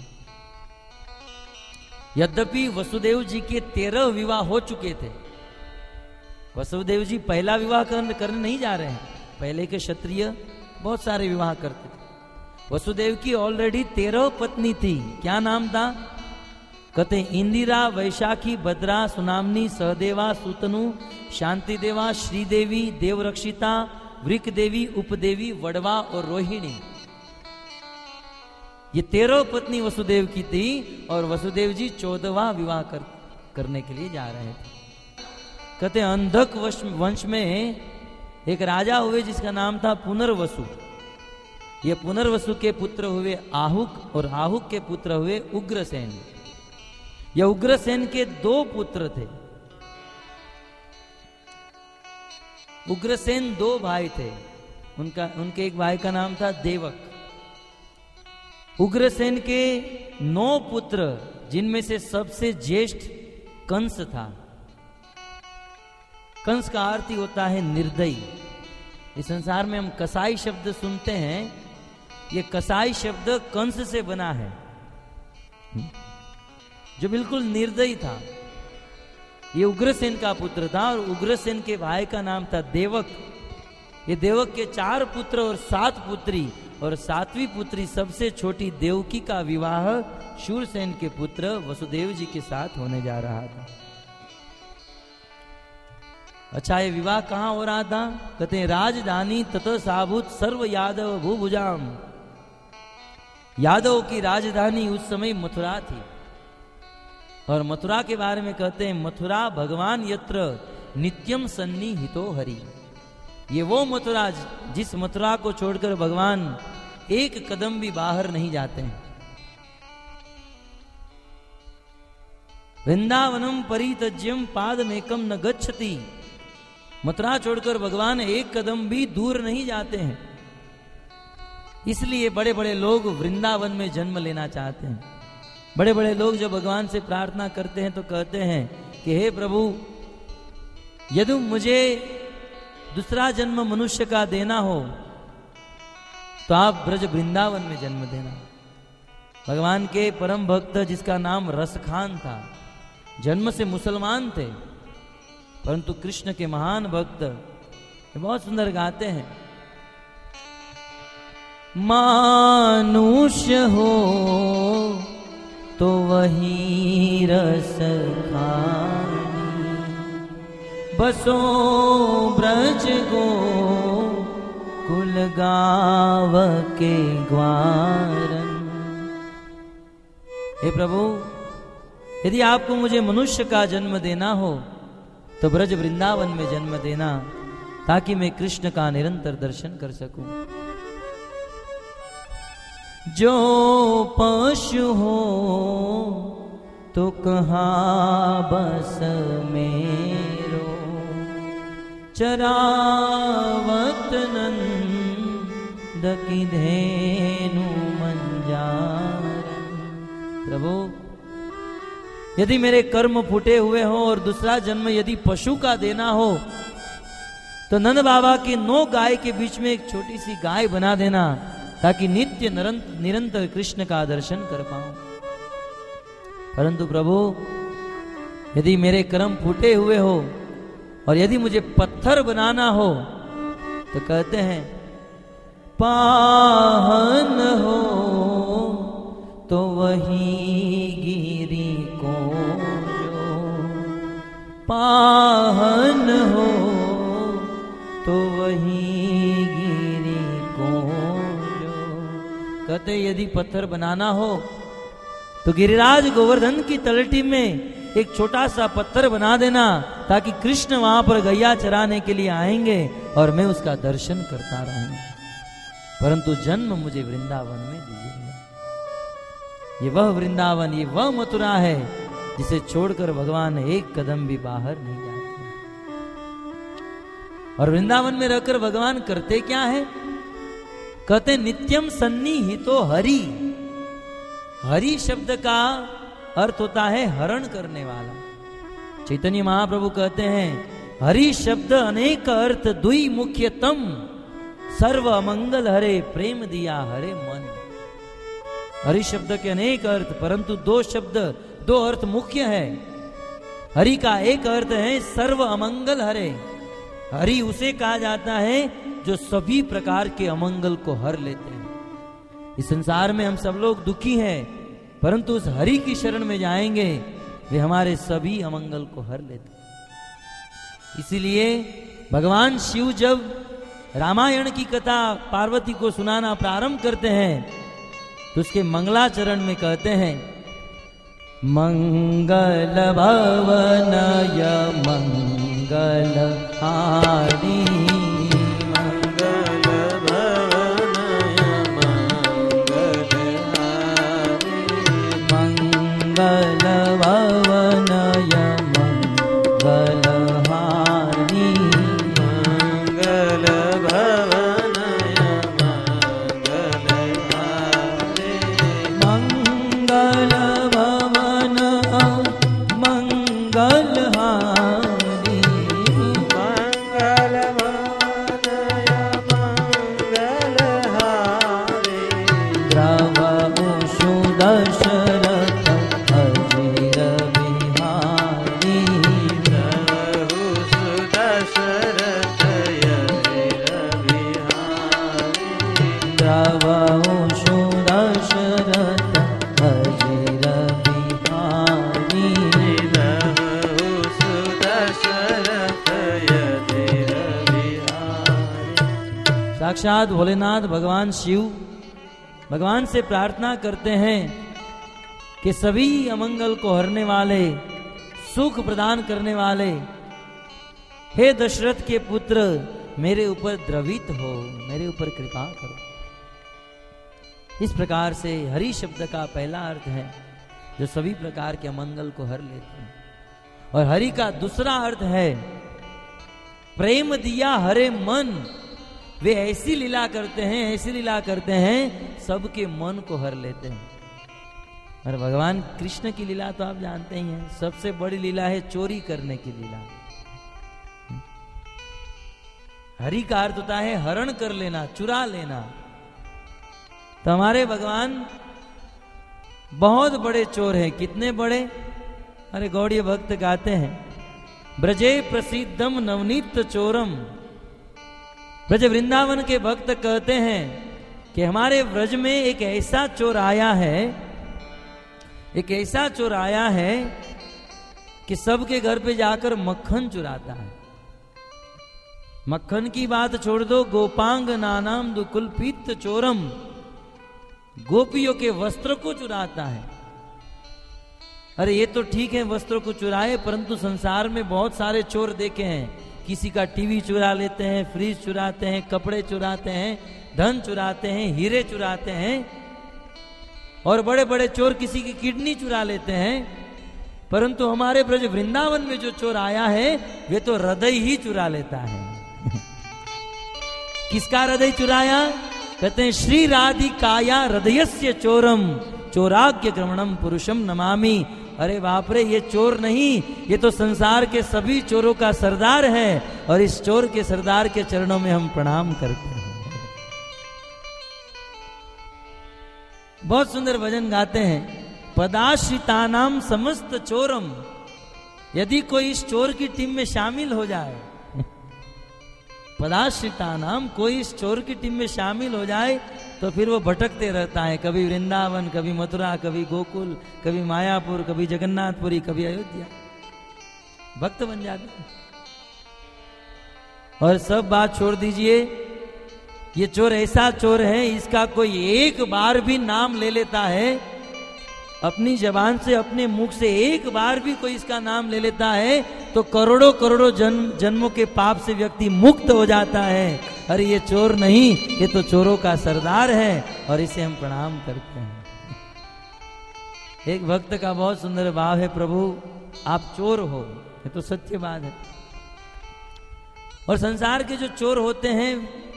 यद्यपि वसुदेव जी के तेरह विवाह हो चुके थे। वसुदेव जी पहला विवाह करने नहीं जा रहे हैं। पहले के क्षत्रिय बहुत सारे विवाह करते थे। वसुदेव की ऑलरेडी तेरह पत्नी थी। क्या नाम था? कहते इंदिरा, वैशाखी, भद्रा, सुनामनी, सहदेवा, सुतनु, शांति देवा, श्रीदेवी, देवरक्षिता, वृक देवी, उपदेवी, वडवा और रोहिणी। ये तेरह पत्नी वसुदेव की थी और वसुदेव जी चौदहवां विवाह कर, करने के लिए जा रहे थे। कहते अंधक वंश में एक राजा हुए जिसका नाम था पुनर्वसु। ये पुनर्वसु के पुत्र हुए आहुक और आहुक के पुत्र हुए उग्रसेन। यह उग्रसेन के दो पुत्र थे। उग्रसेन दो भाई थे, उनका उनके एक भाई का नाम था देवक। उग्रसेन के नौ पुत्र, जिनमें से सबसे ज्येष्ठ कंस था। कंस का अर्थ ही होता है निर्दयी। इस संसार में हम कसाई शब्द सुनते हैं, ये कसाई शब्द कंस से बना है, जो बिल्कुल निर्दयी था। ये उग्रसेन का पुत्र था और उग्रसेन के भाई का नाम था देवक। ये देवक के चार पुत्र और सात पुत्री, और सातवीं पुत्री सबसे छोटी देवकी का विवाह शूरसेन के पुत्र वसुदेव जी के साथ होने जा रहा था। अच्छा, ये विवाह कहां हो रहा था? कहते हैं राजधानी तत साभूत सर्व यादव भूभुजाम। यादव की राजधानी उस समय मथुरा थी। और मथुरा के बारे में कहते हैं मथुरा भगवान यत्र नित्यम सन्निहितो हरि। ये वो मथुरा जिस मथुरा को छोड़कर भगवान एक कदम भी बाहर नहीं जाते हैं। वृंदावनम परित्यज्यम पादमेकम न गच्छति। मथुरा छोड़कर भगवान एक कदम भी दूर नहीं जाते हैं। इसलिए बड़े बड़े लोग वृंदावन में जन्म लेना चाहते हैं। बड़े बड़े लोग जब भगवान से प्रार्थना करते हैं तो कहते हैं कि हे प्रभु, यदि मुझे दूसरा जन्म मनुष्य का देना हो तो आप ब्रज वृंदावन में जन्म देना। भगवान के परम भक्त जिसका नाम रसखान था, जन्म से मुसलमान थे, परंतु कृष्ण के महान भक्त, बहुत सुंदर गाते हैं। मानुष्य हो तो वही रस खानी, बसो ब्रज गो कुल गाव के ग्वारन। हे प्रभु, यदि आपको मुझे मनुष्य का जन्म देना हो तो ब्रज वृंदावन में जन्म देना, ताकि मैं कृष्ण का निरंतर दर्शन कर सकूं। जो पशु हो तो कहाँ बस मेरो, चरावत नंद की धेनु मंजारन। प्रभु, यदि मेरे कर्म फूटे हुए हो और दूसरा जन्म यदि पशु का देना हो तो नंद बाबा के नौ गाय के बीच में एक छोटी सी गाय बना देना, ताकि नित्य निरंतर कृष्ण का दर्शन कर पाऊं। परंतु प्रभु, यदि मेरे कर्म फूटे हुए हो और यदि मुझे पत्थर बनाना हो तो कहते हैं पाहन हो तो वही गिरी को जो, पाहन हो तो वही गिरी को जो। कहते यदि पत्थर बनाना हो तो गिरिराज गोवर्धन की तलटी में एक छोटा सा पत्थर बना देना, ताकि कृष्ण वहां पर गैया चराने के लिए आएंगे और मैं उसका दर्शन करता रहूं। परंतु जन्म मुझे वृंदावन में दीजिए। ये वह वृंदावन, ये वह मथुरा है जिसे छोड़कर भगवान एक कदम भी बाहर नहीं जाते। और वृंदावन में रहकर भगवान करते क्या है? कहते नित्यम सन्निहितो हरि। हरि शब्द का अर्थ होता है हरण करने वाला। चैतन्य महाप्रभु कहते हैं हरि शब्द अनेक अर्थ दुई मुख्यतम, सर्व अमंगल हरे प्रेम दिया हरे मन। हरि शब्द के अनेक अर्थ, परंतु दो शब्द दो अर्थ मुख्य है। हरि का एक अर्थ है सर्व अमंगल हरे। हरि उसे कहा जाता है जो सभी प्रकार के अमंगल को हर लेते हैं। इस संसार में हम सब लोग दुखी हैं, परंतु उस हरि की शरण में जाएंगे, वे हमारे सभी अमंगल को हर लेते हैं। इसीलिए भगवान शिव जब रामायण की कथा पार्वती को सुनाना प्रारंभ करते हैं तो उसके मंगलाचरण में कहते हैं मंगल भवनय मंगल हारी, मंगल भवनय मंगल हारी, साक्षात भोलेनाथ भगवान शिव भगवान से प्रार्थना करते हैं कि सभी अमंगल को हरने वाले, सुख प्रदान करने वाले, हे दशरथ के पुत्र, मेरे ऊपर द्रवित हो, मेरे ऊपर कृपा करो। इस प्रकार से हरि शब्द का पहला अर्थ है जो सभी प्रकार के अमंगल को हर लेते हैं। और हरि का दूसरा अर्थ है प्रेम दिया हरे मन। वे ऐसी लीला करते हैं, ऐसी लीला करते हैं, सबके मन को हर लेते हैं। और भगवान कृष्ण की लीला तो आप जानते ही हैं, सबसे बड़ी लीला है चोरी करने की लीला। हरि का अर्थ होता है हरण कर लेना, चुरा लेना। तो हमारे भगवान बहुत बड़े चोर हैं। कितने बड़े? अरे गौड़ीय भक्त गाते हैं, ब्रजे प्रसिद्धम नवनीत चोरम। ब्रज वृंदावन के भक्त कहते हैं कि हमारे ब्रज में एक ऐसा चोर आया है, एक ऐसा चोर आया है कि सबके घर पे जाकर मक्खन चुराता है। मक्खन की बात छोड़ दो, गोपांग नानाम दुकुलपीत चोरम, गोपियों के वस्त्र को चुराता है। अरे ये तो ठीक है वस्त्रों को चुराए, परंतु संसार में बहुत सारे चोर देखे हैं। किसी का टीवी चुरा लेते हैं, फ्रिज चुराते हैं, कपड़े चुराते हैं, धन चुराते हैं, हीरे चुराते हैं, और बड़े बड़े चोर किसी की किडनी चुरा लेते हैं। परंतु हमारे ब्रज वृंदावन में जो चोर आया है वे तो हृदय ही चुरा लेता है। किसका हृदय चुराया? कहते हैं श्री राधिकाया हृदयस्य चोरम चोराग्य क्रमणम पुरुषम नमामि। अरे बाप रे, ये चोर नहीं, ये तो संसार के सभी चोरों का सरदार है, और इस चोर के सरदार के चरणों में हम प्रणाम करते हैं। बहुत सुंदर भजन गाते हैं, पदाश्रितानाम समस्त चोरम। यदि कोई इस चोर की टीम में शामिल हो जाए, पदाश्रिता नाम, कोई इस चोर की टीम में शामिल हो जाए तो फिर वो भटकते रहता है, कभी वृंदावन, कभी मथुरा, कभी गोकुल, कभी मायापुर, कभी जगन्नाथपुरी, कभी अयोध्या। भक्त बन जाते हैं। और सब बात छोड़ दीजिए, ये चोर ऐसा चोर है, इसका कोई एक बार भी नाम ले लेता है, अपनी जबान से, अपने मुख से एक बार भी कोई इसका नाम ले लेता है तो करोड़ों करोड़ों जन्म जन्मों के पाप से व्यक्ति मुक्त हो जाता है। अरे ये चोर नहीं, ये तो चोरों का सरदार है, और इसे हम प्रणाम करते हैं। एक भक्त का बहुत सुंदर भाव है, प्रभु आप चोर हो, ये तो सत्य बात है। और संसार के जो चोर होते हैं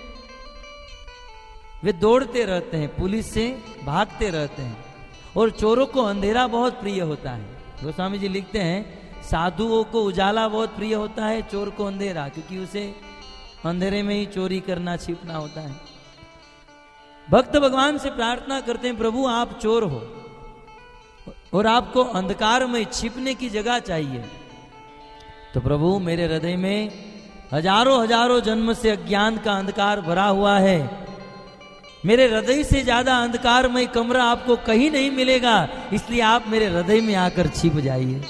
वे दौड़ते रहते हैं, पुलिस से भागते रहते हैं, और चोरों को अंधेरा बहुत प्रिय होता है। गोस्वामी जी लिखते हैं, साधुओं को उजाला बहुत प्रिय होता है, चोर को अंधेरा, क्योंकि उसे अंधेरे में ही चोरी करना, छिपना होता है। भक्त भगवान से प्रार्थना करते हैं, प्रभु आप चोर हो और आपको अंधकार में छिपने की जगह चाहिए, तो प्रभु मेरे हृदय में हजारों हजारों जन्म से अज्ञान का अंधकार भरा हुआ है, मेरे हृदय से ज्यादा अंधकारमय कमरा आपको कहीं नहीं मिलेगा, इसलिए आप मेरे हृदय में आकर छिप जाइए।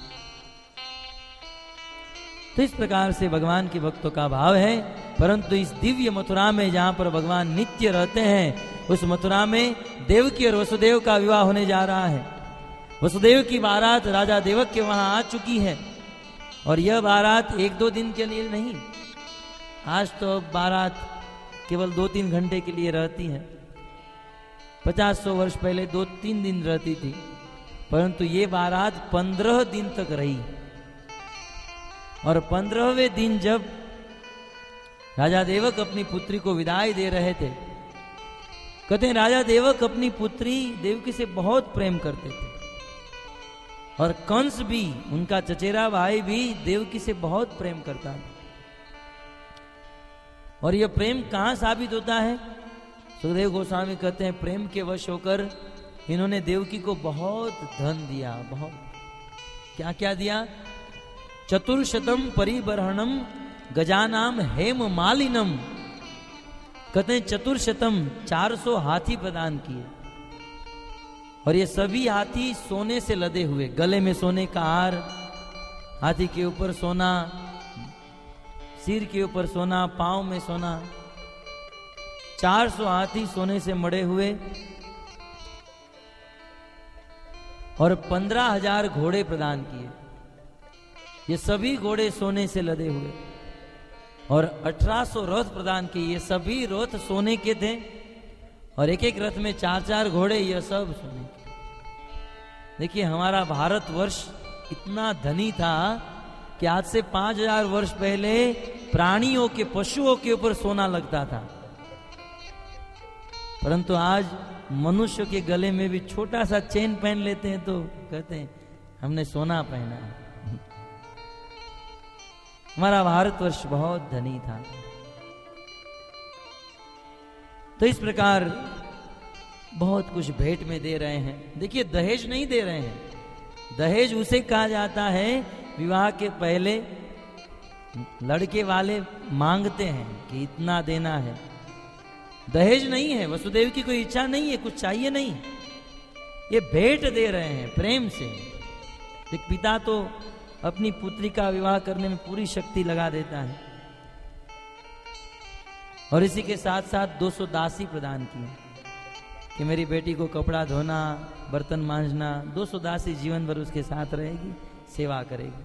तो इस प्रकार से भगवान के भक्तों का भाव है। परंतु इस दिव्य मथुरा में जहां पर भगवान नित्य रहते हैं, उस मथुरा में देवकी और वसुदेव का विवाह होने जा रहा है। वसुदेव की बारात राजा देवक के वहां आ चुकी है, और यह बारात एक दो दिन के लिए नहीं, आज तो बारात केवल दो तीन घंटे के लिए रहती है। पचास सौ वर्ष पहले दो तीन दिन रहती थी, परंतु ये बारात पंद्रह दिन तक रही। और पंद्रहवें दिन जब राजा देवक अपनी पुत्री को विदाई दे रहे थे, कहते हैं राजा देवक अपनी पुत्री देवकी से बहुत प्रेम करते थे, और कंस भी, उनका चचेरा भाई भी देवकी से बहुत प्रेम करता था। और यह प्रेम कहां साबित होता है? सुखदेव गोस्वामी कहते हैं, प्रेम के वश होकर इन्होंने देवकी को बहुत धन दिया। बहुत क्या क्या दिया? चतुर्शतम परिबर्हणम गजानाम हेम मालिनम। कहते हैं चतुर्शतम, चार सौ हाथी प्रदान किए, और ये सभी हाथी सोने से लदे हुए, गले में सोने का हार, हाथी के ऊपर सोना, सिर के ऊपर सोना, पांव में सोना, चार सौ हाथी सोने से मड़े हुए और पंद्रह हजार घोड़े प्रदान किए। ये सभी घोड़े सोने से लदे हुए और अठारह सौ रथ प्रदान किए। ये सभी रथ सोने के थे और एक एक रथ में चार चार घोड़े, ये सब सोने के। देखिए हमारा भारतवर्ष इतना धनी था कि आज से पांच हजार वर्ष पहले प्राणियों के, पशुओं के ऊपर सोना लगता था, परंतु आज मनुष्य के गले में भी छोटा सा चेन पहन लेते हैं तो कहते हैं हमने सोना पहना है। हमारा भारतवर्ष बहुत धनी था। तो इस प्रकार बहुत कुछ भेंट में दे रहे हैं। देखिए दहेज नहीं दे रहे हैं, दहेज उसे कहा जाता है विवाह के पहले लड़के वाले मांगते हैं कि इतना देना है। दहेज नहीं है, वसुदेव की कोई इच्छा नहीं है, कुछ चाहिए नहीं, ये भेंट दे रहे हैं प्रेम से। एक पिता तो अपनी पुत्री का विवाह करने में पूरी शक्ति लगा देता है और इसी के साथ साथ दो सौ दासी प्रदान किए कि मेरी बेटी को कपड़ा धोना, बर्तन मांजना, दो सौ दासी जीवन भर उसके साथ रहेगी, सेवा करेगी।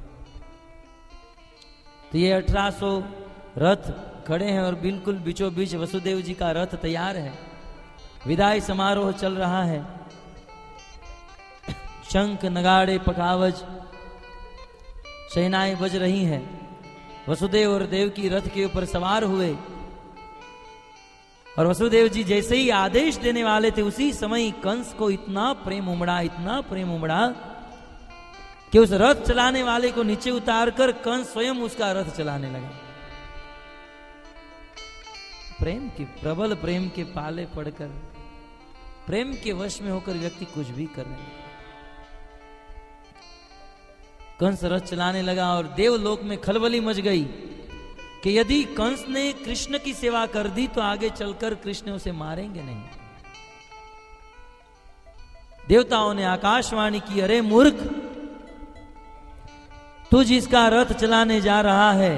तो ये अठारह सौ रथ खड़े हैं और बिल्कुल बीचों बीच वसुदेव जी का रथ तैयार है। विदाई समारोह चल रहा है, शंख नगाड़े पखावज शहनाएं बज रही हैं। वसुदेव और देवकी रथ के ऊपर सवार हुए और वसुदेव जी जैसे ही आदेश देने वाले थे उसी समय कंस को इतना प्रेम उमड़ा, इतना प्रेम उमड़ा कि उस रथ चलाने वाले को नीचे उतारकर कंस स्वयं उसका रथ चलाने लगा। प्रेम के, प्रबल प्रेम के पाले पड़कर, प्रेम के वश में होकर व्यक्ति कुछ भी कर रहे हैं। कंस रथ चलाने लगा और देवलोक में खलबली मच गई कि यदि कंस ने कृष्ण की सेवा कर दी तो आगे चलकर कृष्ण उसे मारेंगे नहीं। देवताओं ने आकाशवाणी की, अरे मूर्ख, तू जिसका रथ चलाने जा रहा है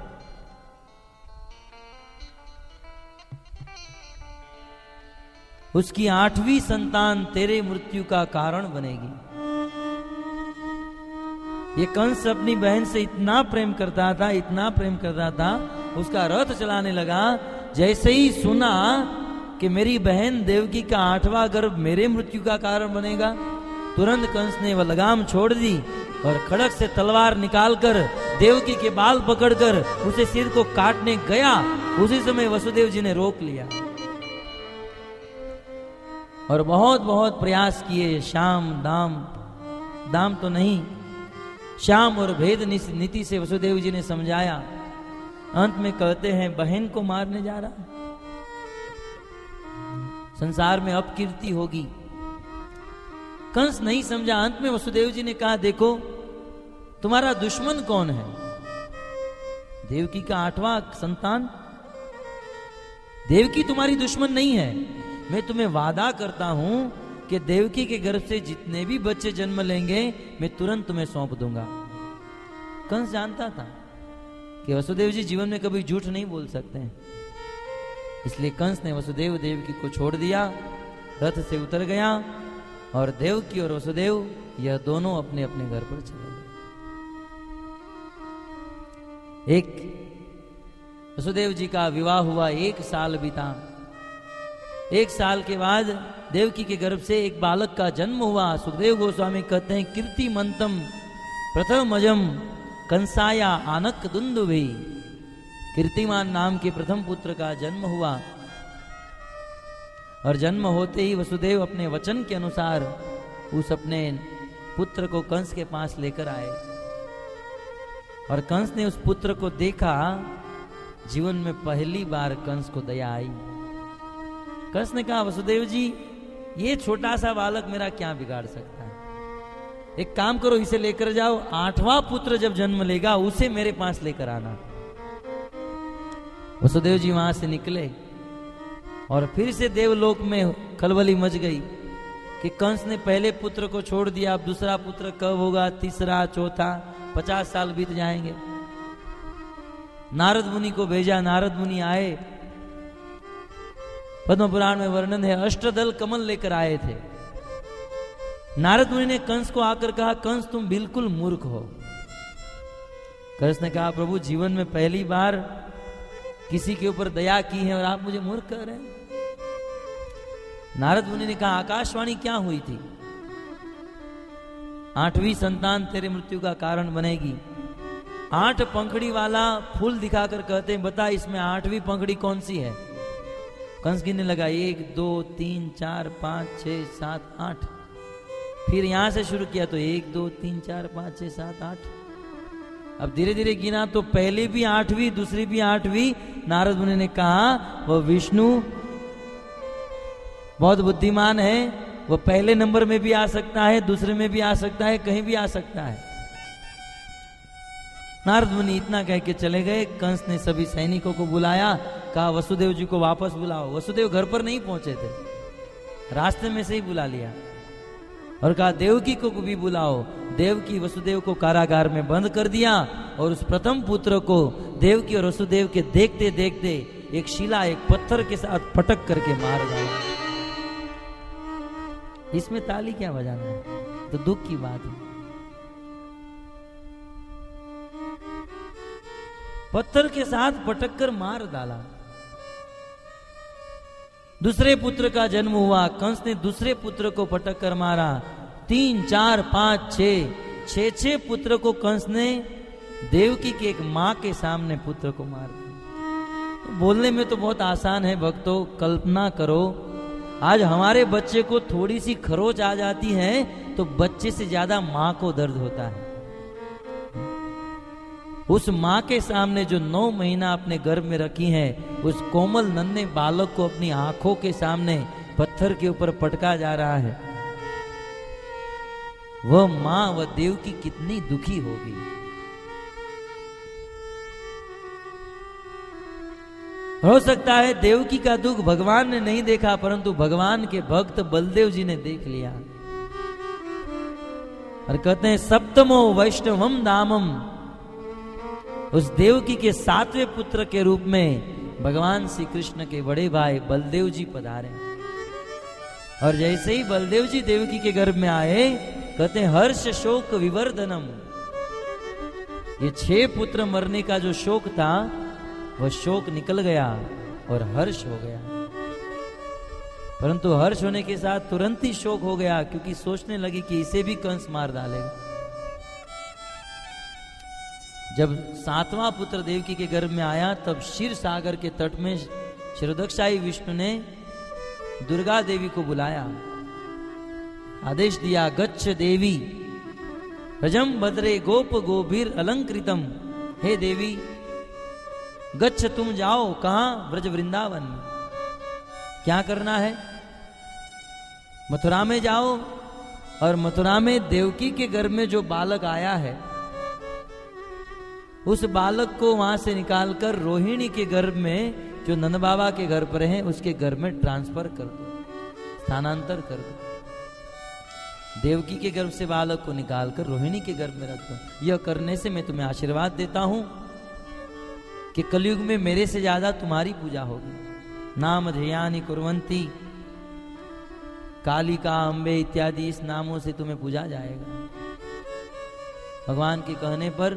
उसकी आठवीं संतान तेरे मृत्यु का कारण बनेगी। ये कंस अपनी बहन से इतना प्रेम करता था, इतना प्रेम करता था, उसका रथ चलाने लगा। जैसे ही सुना कि मेरी बहन देवकी का आठवां गर्भ मेरे मृत्यु का कारण बनेगा, तुरंत कंस ने वह लगाम छोड़ दी और खड़क से तलवार निकालकर देवकी के बाल पकड़कर उसे सिर को काटने गया। उसी समय वसुदेव जी ने रोक लिया और बहुत बहुत प्रयास किए। शाम दाम, दाम तो नहीं, श्याम और भेद नीति से वसुदेव जी ने समझाया। अंत में कहते हैं बहन को मारने जा रहा है, संसार में अपकीर्ति होगी। कंस नहीं समझा। अंत में वसुदेव जी ने कहा, देखो तुम्हारा दुश्मन कौन है? देवकी का आठवां संतान। देवकी तुम्हारी दुश्मन नहीं है। मैं तुम्हें वादा करता हूं कि देवकी के गर्भ से जितने भी बच्चे जन्म लेंगे मैं तुरंत तुम्हें सौंप दूंगा। कंस जानता था कि वसुदेव जी जीवन में कभी झूठ नहीं बोल सकते हैं, इसलिए कंस ने वसुदेव देवकी को छोड़ दिया, रथ से उतर गया और देवकी और वसुदेव यह दोनों अपने अपने घर पर चले गए। एक वसुदेव जी का विवाह हुआ, एक साल बीता। एक साल के बाद देवकी के गर्भ से एक बालक का जन्म हुआ। सुखदेव गोस्वामी कहते हैं, कीर्तिमंतम प्रथमजम कंसाया आनक दुंदुभि। कीर्तिमान नाम के प्रथम पुत्र का जन्म हुआ और जन्म होते ही वसुदेव अपने वचन के अनुसार उस अपने पुत्र को कंस के पास लेकर आए और कंस ने उस पुत्र को देखा। जीवन में पहली बार कंस को दया आई। कंस ने कहा, वसुदेव जी ये छोटा सा बालक मेरा क्या बिगाड़ सकता है, एक काम करो इसे लेकर जाओ, आठवां पुत्र जब जन्म लेगा उसे मेरे पास लेकर आना। वसुदेव जी वहां से निकले और फिर से देवलोक में खलबली मच गई कि कंस ने पहले पुत्र को छोड़ दिया, अब दूसरा पुत्र कब होगा, तीसरा, चौथा, पचास साल बीत जाएंगे। नारद मुनि को भेजा, नारद मुनि आए पद्म पुराण में वर्णन है, अष्टदल कमल लेकर आए थे। नारद मुनि ने कंस को आकर कहा, कंस तुम बिल्कुल मूर्ख हो। कंस ने कहा, प्रभु जीवन में पहली बार किसी के ऊपर दया की है और आप मुझे मूर्ख कह रहे हैं। नारद मुनि ने कहा, आकाशवाणी क्या हुई थी? आठवीं संतान तेरे मृत्यु का कारण बनेगी। आठ पंखड़ी वाला फूल दिखाकर कहते हैं, बता इसमें आठवीं पंखड़ी कौन सी है? कंस गिनने लगा, एक दो तीन चार पांच छह सात आठ। फिर यहां से शुरू किया तो एक दो तीन चार पांच छह सात आठ। अब धीरे धीरे गिना तो पहली भी आठवीं, दूसरी भी आठवीं। नारद मुनि ने कहा, वह विष्णु बहुत बुद्धिमान है, वो पहले नंबर में भी आ सकता है, दूसरे में भी आ सकता है, कहीं भी आ सकता है। नारद मुनि इतना कह के चले गए। कंस ने सभी सैनिकों को बुलाया, कहा वसुदेव जी को वापस बुलाओ। वसुदेव घर पर नहीं पहुंचे थे, रास्ते में से ही बुला लिया और कहा देवकी को भी बुलाओ। देवकी वसुदेव को कारागार में बंद कर दिया और उस प्रथम पुत्र को देवकी और वसुदेव के देखते देखते एक शिला, एक पत्थर के साथ पटक करके मार डाला। इसमें ताली क्या बजाना है, तो दुख की बात है। पत्थर के साथ पटक कर मार डाला। दूसरे पुत्र का जन्म हुआ। कंस ने दूसरे पुत्र को पटक कर मारा। तीन चार पांच छह छह छह पुत्र को कंस ने देवकी के एक मां के सामने पुत्र को मार दिया। तो बोलने में तो बहुत आसान है भक्तों, कल्पना करो आज हमारे बच्चे को थोड़ी सी खरोच आ जाती है तो बच्चे से ज्यादा मां को दर्द होता है। उस मां के सामने जो नौ महीना अपने गर्भ में रखी है, उस कोमल नन्हे बालक को अपनी आंखों के सामने पत्थर के ऊपर पटका जा रहा है। वह मां, वह देवकी कितनी दुखी होगी। हो सकता है देवकी का दुख भगवान ने नहीं देखा, परंतु भगवान के भक्त बलदेव जी ने देख लिया। और कहते हैं सप्तमो वैष्णवम दामम, उस देवकी के सातवें पुत्र के रूप में भगवान श्री कृष्ण के बड़े भाई बलदेव जी पधारे। और जैसे ही बलदेव जी देवकी के गर्भ में आए, कहते हैं हर्ष शोक विवर्धनम। ये छह पुत्र मरने का जो शोक था, वह शोक निकल गया और हर्ष हो गया। परंतु हर्ष होने के साथ तुरंत ही शोक हो गया, क्योंकि सोचने लगी कि इसे भी कंस मार डालेगा। जब सातवां पुत्र देवकी के गर्भ में आया, तब क्षीर सागर के तट में क्षीरोदक्षाई विष्णु ने दुर्गा देवी को बुलाया, आदेश दिया, गच्छ देवी रजम भद्रे गोप गोभीर अलंकृतम। हे देवी, गच्छ तुम जाओ। कहां? ब्रज वृंदावन में। क्या करना है? मथुरा में जाओ और मथुरा में देवकी के गर्भ में जो बालक आया है, उस बालक को वहां से निकालकर रोहिणी के गर्भ में, जो नंद बाबा के घर पर है, उसके घर में ट्रांसफर कर दो, स्थानांतर कर दो। देवकी के गर्भ से बालक को निकालकर रोहिणी के गर्भ में रख दो। यह करने से मैं तुम्हें आशीर्वाद देता हूं कि कलयुग में मेरे से ज्यादा तुम्हारी पूजा होगी। नाम ध्ययानि कुर्वन्ति, कालिका, अंबे इत्यादि इस नामों से तुम्हें पूजा जाएगा। भगवान के कहने पर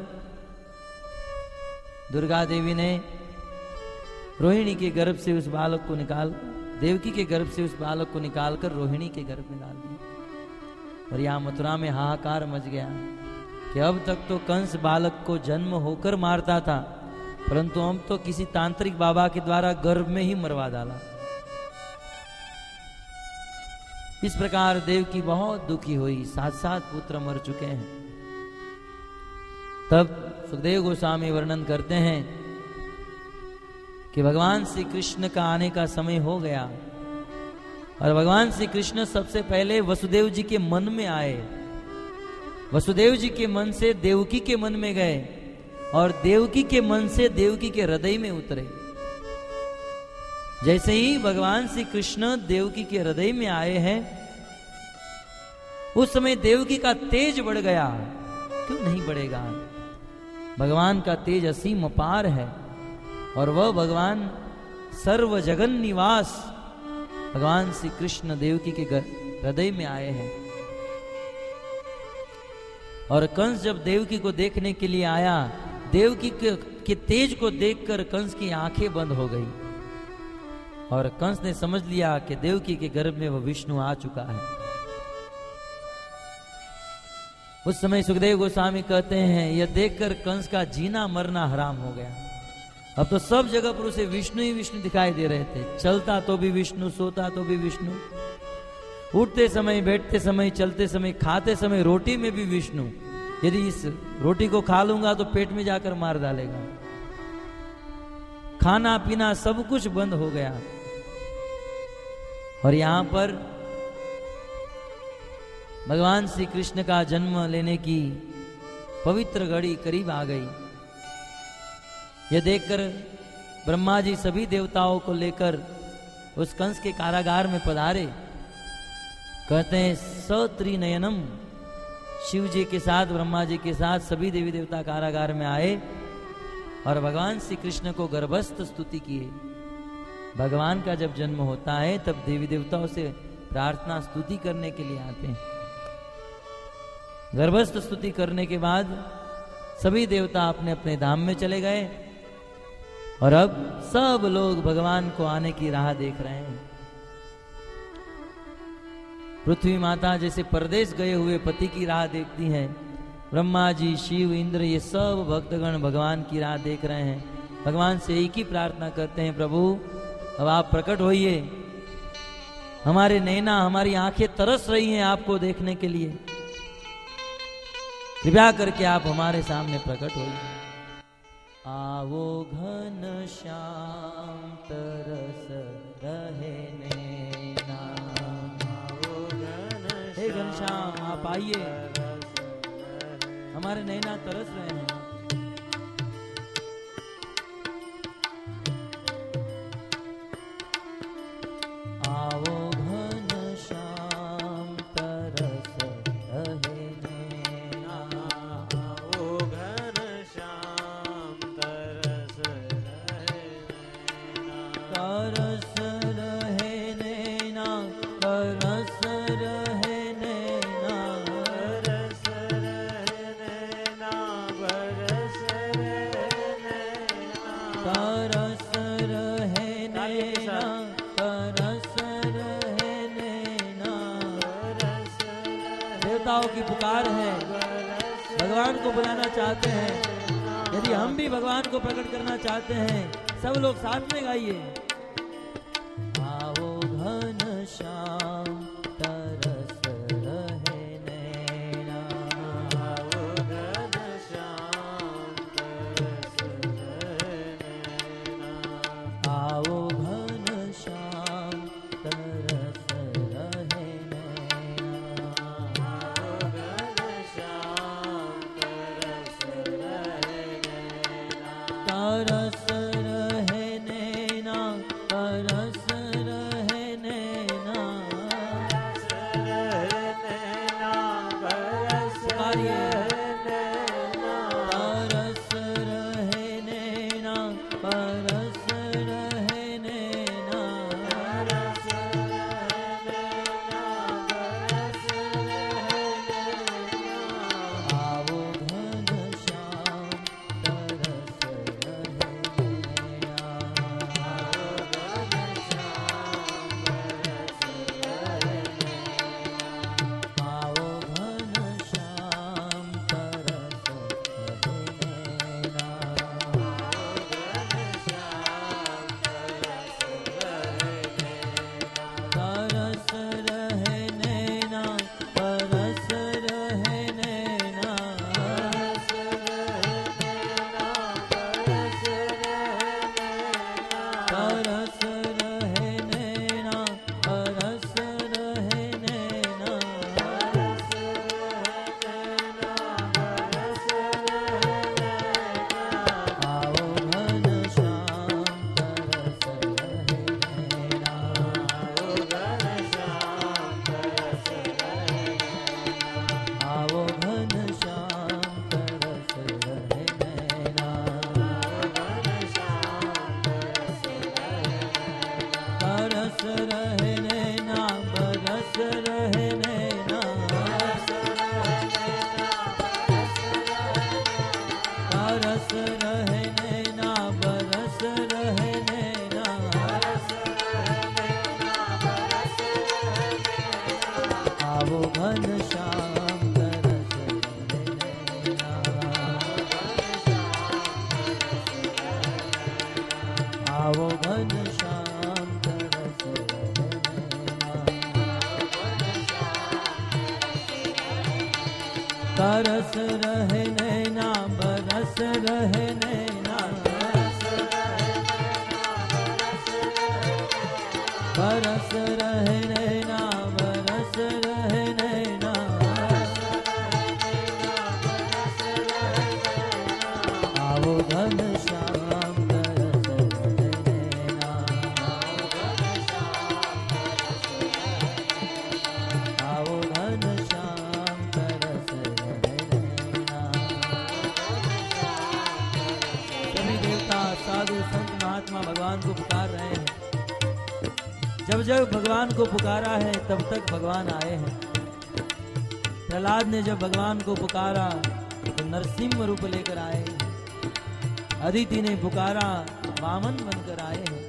दुर्गा देवी ने रोहिणी के गर्भ से उस बालक को निकाल, देवकी के गर्भ से उस बालक को निकालकर रोहिणी के गर्भ में डाल दिया। और यहां मथुरा में हाहाकार मच गया कि अब तक तो कंस बालक को जन्म होकर मारता था, परंतु हम तो किसी तांत्रिक बाबा के द्वारा गर्भ में ही मरवा डाला। इस प्रकार देवकी बहुत दुखी हुई। सात सात पुत्र मर चुके हैं। तब सुखदेव गोस्वामी वर्णन करते हैं कि भगवान श्री कृष्ण का आने का समय हो गया और भगवान श्री कृष्ण सबसे पहले वसुदेव जी के मन में आए। वसुदेव जी के मन से देवकी के मन में गए और देवकी के मन से देवकी के हृदय में उतरे। जैसे ही भगवान श्री कृष्ण देवकी के हृदय में आए हैं, उस समय देवकी का तेज बढ़ गया। क्यों नहीं बढ़ेगा? भगवान का तेज असीम अपार है और वह भगवान सर्व जगन निवास भगवान श्री कृष्ण देवकी के हृदय में आए हैं। और कंस जब देवकी को देखने के लिए आया, देवकी के, के तेज को देखकर कंस की आंखें बंद हो गई और कंस ने समझ लिया कि देवकी के गर्भ में वह विष्णु आ चुका है। उस समय सुखदेव गोस्वामी कहते हैं, यह देखकर कंस का जीना मरना हराम हो गया। अब तो सब जगह पर उसे विष्णु ही विष्णु दिखाई दे रहे थे। चलता तो भी विष्णु, सोता तो भी विष्णु, उठते समय, बैठते समय, चलते समय, खाते समय रोटी में भी विष्णु। यदि इस रोटी को खा लूंगा तो पेट में जाकर मार डालेगा। खाना पीना सब कुछ बंद हो गया। और यहां पर भगवान श्री कृष्ण का जन्म लेने की पवित्र घड़ी करीब आ गई। यह देखकर ब्रह्मा जी सभी देवताओं को लेकर उस कंस के कारागार में पधारे। कहते हैं सत्रिनयनम, शिव जी के साथ, ब्रह्मा जी के साथ सभी देवी देवता कारागार में आए और भगवान श्री कृष्ण को गर्भस्थ स्तुति किए। भगवान का जब जन्म होता है तब देवी देवताओं से प्रार्थना स्तुति करने के लिए आते हैं। गर्भस्थ स्तुति करने के बाद सभी देवता अपने अपने धाम में चले गए और अब सब लोग भगवान को आने की राह देख रहे हैं। पृथ्वी माता जैसे परदेश गए हुए पति की राह देखती हैं, ब्रह्मा जी, शिव, इंद्र, ये सब भक्तगण भगवान की राह देख रहे हैं। भगवान से एक ही प्रार्थना करते हैं, प्रभु अब आप प्रकट होइए। हमारे नैना, हमारी आंखें तरस रही हैं आपको देखने के लिए। कृपया करके आप हमारे सामने प्रकट होइए। आवो घन श्याम तरस रहे नैना, हे घनश्याम आप आइए, हमारे नैना तरस रहे हैं। आवो घन श्याम तरस रहे नैना, आवो घन श्याम तरस रहे नैना, तरस रहे नैना, तरस रहे नैना, बरस रहे नैना, बरस रहे नैना, तरस रहे नैना, तरस रहे नैना। देवताओं की पुकार है, भगवान को बुलाना चाहते हैं। यदि हम भी भगवान को प्रकट करना चाहते हैं, सब लोग साथ में गाइए। आओ घन श्याम तरस रहे नैना, आवो घन श्याम तरस रहे नैना, आओ घन श्याम तरस रहे नैना, आवो घन श्याम तरस रहे नैना, तरस रहे नैना, तरस रहे नैना। बरस रहे नैना, बरस पुकारिए। रहे नैना, तरस रहे नैना, तरस रहे नैना, बरस रहे नैना, बरस रहे नैना, आओ घन श्याम तरस रहे नैना। बरस रहे नैना बरस रहे नैना आओ घन श्याम तरस रहे नैना आओ घन श्याम तरस रहे नैना। सभी देवता साधु संत महात्मा भगवान को पुकार रहे हैं। जब जब भगवान को पुकारा है तब तक भगवान आए हैं। प्रहलाद ने जब भगवान को पुकारा तो नरसिंह रूप लेकर आए। अदिति ने पुकारा वामन बनकर आए हैं।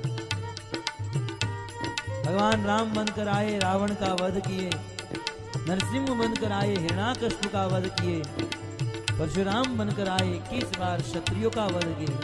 भगवान राम बनकर आए, रावण का वध किए। नरसिंह बनकर आए, हिरण्याकश्यप का वध किए। परशुराम बनकर आए, इक्कीस बार क्षत्रियों का वध किए।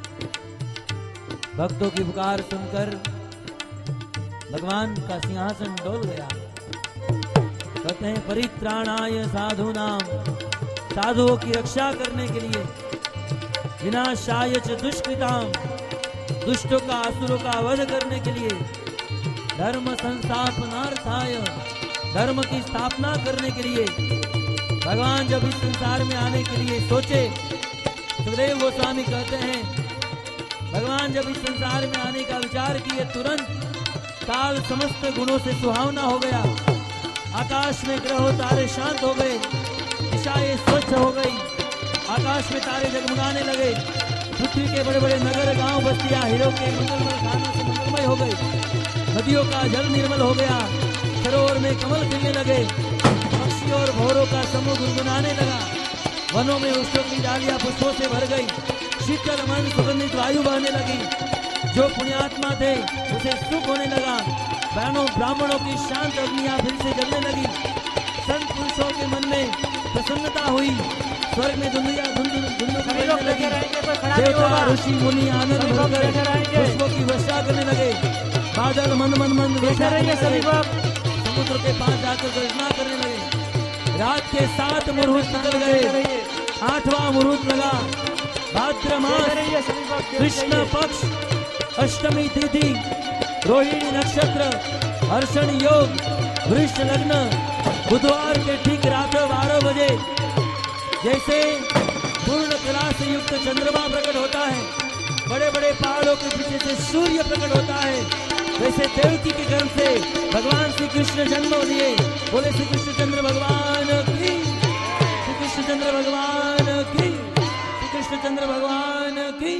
भक्तों की पुकार सुनकर भगवान का सिंहासन डोल गया। कहते हैं परित्राणाय साधूनाम, साधुओं की रक्षा करने के लिए, विनाशाय च दुष्कृताम, दुष्टों का असुरों का वध करने के लिए, धर्म संस्थापनार्थाय, धर्म की स्थापना करने के लिए भगवान जब इस संसार में आने के लिए सोचे। सुखदेव गोस्वामी कहते हैं भगवान जब इस संसार में आने का विचार किए तुरंत काल समस्त गुणों से सुहावना हो गया। आकाश में ग्रहों तारे शांत हो गए, दिशाएं स्वच्छ हो गई, आकाश में तारे जगमगाने लगे। पृथ्वी के बड़े बड़े नगर गांव बस्तियां हीरो के मंगलमय खानों से मंगलमय हो गई। नदियों का जल निर्मल हो गया, सरोवर में कमल खिलने लगे, पक्षी और भौरों का समूह गुनगुनाने लगा। वनों में वृक्षों की डालियां पुष्पों से भर गई, शीतल मन सुगंधित वायु बहने लगी। जो पुण्यात्मा थे उसे सुख होने लगा। बहनों ब्राह्मणों की शांत अग्नियां फिर से जलने लगी। संत पुरुषों के मन में प्रसन्नता हुई। स्वर्ग में धुंधिया धुंधु करने लगी। देवता ऋषि मुनि आनंद भरकर पुष्पों की वर्षा करने लगे। बादल मन मन मन वर्षा करने लगे। समुद्र के पास जाकर गर्जना करने लगे। रात के सात मुहूर्त निकल गए, आठवां मुहूर्त लगा। भाद्र मास कृष्ण पक्ष अष्टमी तिथि, रोहिणी नक्षत्र, हर्षण योग, वृष लग्न, बुधवार के ठीक रात बारह बजे जैसे पूर्ण कला से युक्त चंद्रमा प्रकट होता है, बड़े बड़े पहाड़ों के पीछे से सूर्य प्रकट होता है, वैसे देवकी के गर्भ से भगवान श्री कृष्ण जन्म लिए। बोले श्री कृष्ण चंद्र भगवान की, श्री कृष्ण चंद्र भगवान की, श्री कृष्ण चंद्र भगवान की।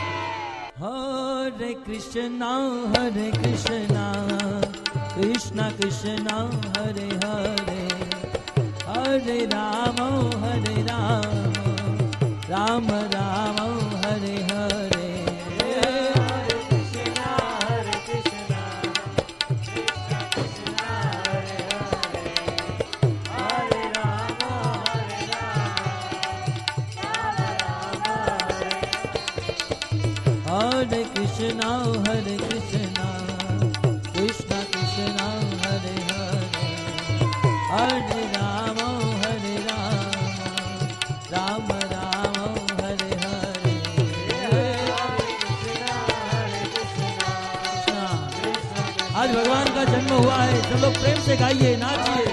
हरे कृष्णा हरे कृष्णा कृष्णा कृष्णा हरे हरे, हरे राम हरे राम राम राम हरे हरे। हरे कृष्णा हरे कृष्णा कृष्णा कृष्णा हरे हरे, हरे राम हरे राम राम राम हरे हरे। आज भगवान का जन्म हुआ है, सब लोग प्रेम से गाइए, नाचिए।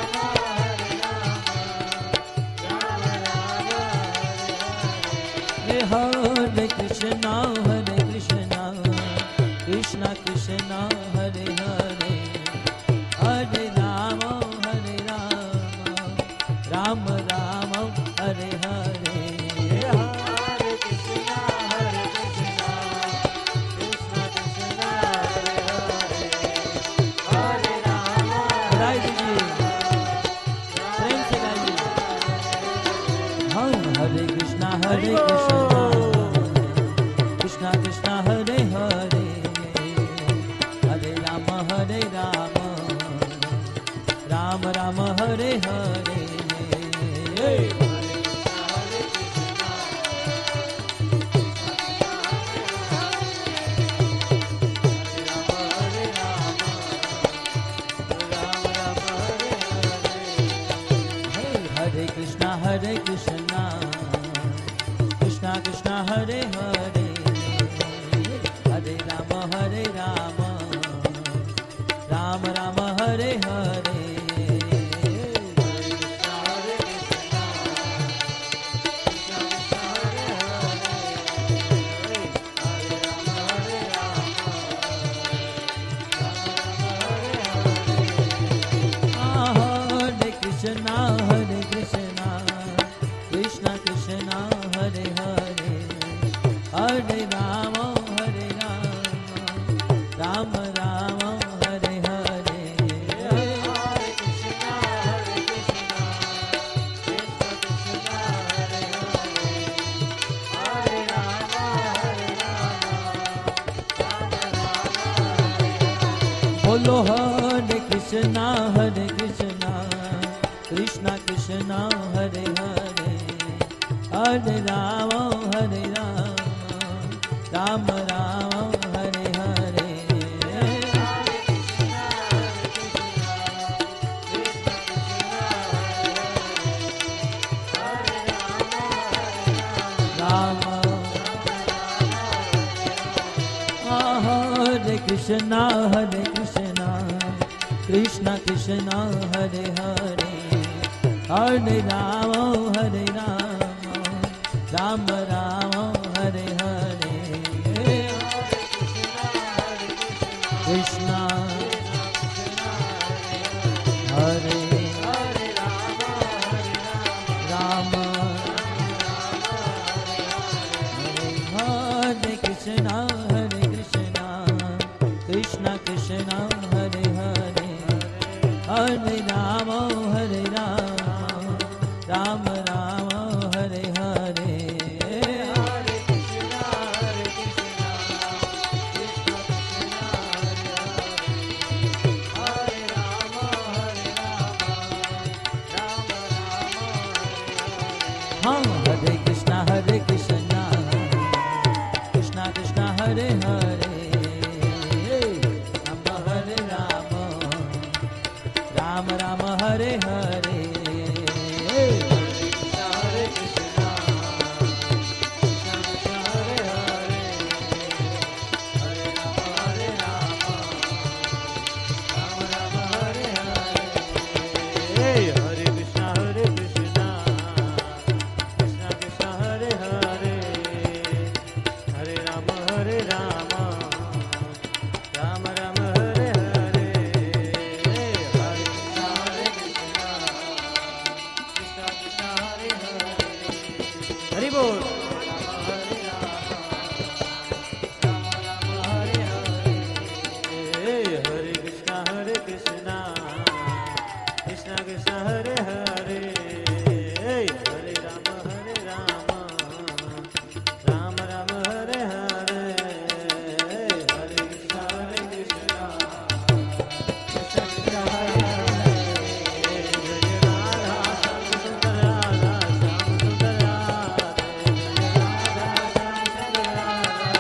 हरे कृष्णा हरे कृष्णा कृष्णा कृष्णा हरे हरे, हरे राम हरे राम राम राम हरे हरे। हरे कृष्णा हरे कृष्णा कृष्णा कृष्णा हरे हरे, हरे राम। बधाई दीजिए, प्रेम से गाइए। हम हरे कृष्णा हरे कृष्णा कृष्णा कृष्णा हरे हरे, हरे राम हरे राम राम राम हरे हरे। हरे कृष्णा हरे कृष्णा कृष्णा कृष्णा हरे हरे, हरे राम हरे राम बोलो हरे कृष्णा हरे कृष्णा कृष्णा कृष्णा हरे हरे हरे राम हरे राम राम राम हरे हरे राम हरे कृष्णा हरे कृष्णा कृष्णा कृष्णा हरे हरे हरे राम हरे राम राम राम हरे हरे कृष्णा हरे राम हरे कृष्णा हरे कृष्णा कृष्णा कृष्णा हरे हरे हरे राम हरे राम राम राम हरे हरे हाँ हरे कृष्णा हरे कृष्णा कृष्णा कृष्णा हरे हरे राम हरे राम राम राम हरे हरे हरे कृष्णा कृष्णा हरे हरे हरे राम हरे राम राम राम हरे हरे हरे कृष्णा हरे कृष्णा कृष्णा कृष्णा हरे हरे हरे राम हरे राम राम राम हरे हरे हरे कृष्णा हरे कृष्णा कृष्णा कृष्णा हरे हरे हरि बोल हरे राम राम राम हरे हरे हरे कृष्णा हरे कृष्णा कृष्णा कृष्णा हरे हरे हरे राम हरे राम राम राम हरे हरे हरे कृष्णा हरे कृष्णा कृष्णा कृष्णा हरे हरे जय राधा श्याम सुंदर राधा श्याम सुंदर राधे जय राधा श्याम सुंदर राधा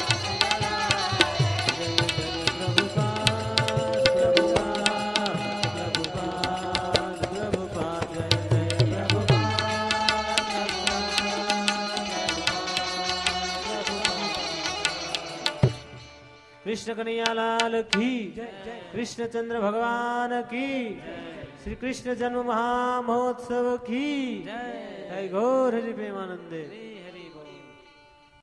जय जय प्रभुपाद प्रभुपाद प्रभुपाद प्रभुपाद जय जय प्रभुपाद कृष्ण कन्हैया लाल की कृष्ण चंद्र भगवान की श्री कृष्ण जन्म महामहोत्सव की जय गौर हरि प्रेमानंदे।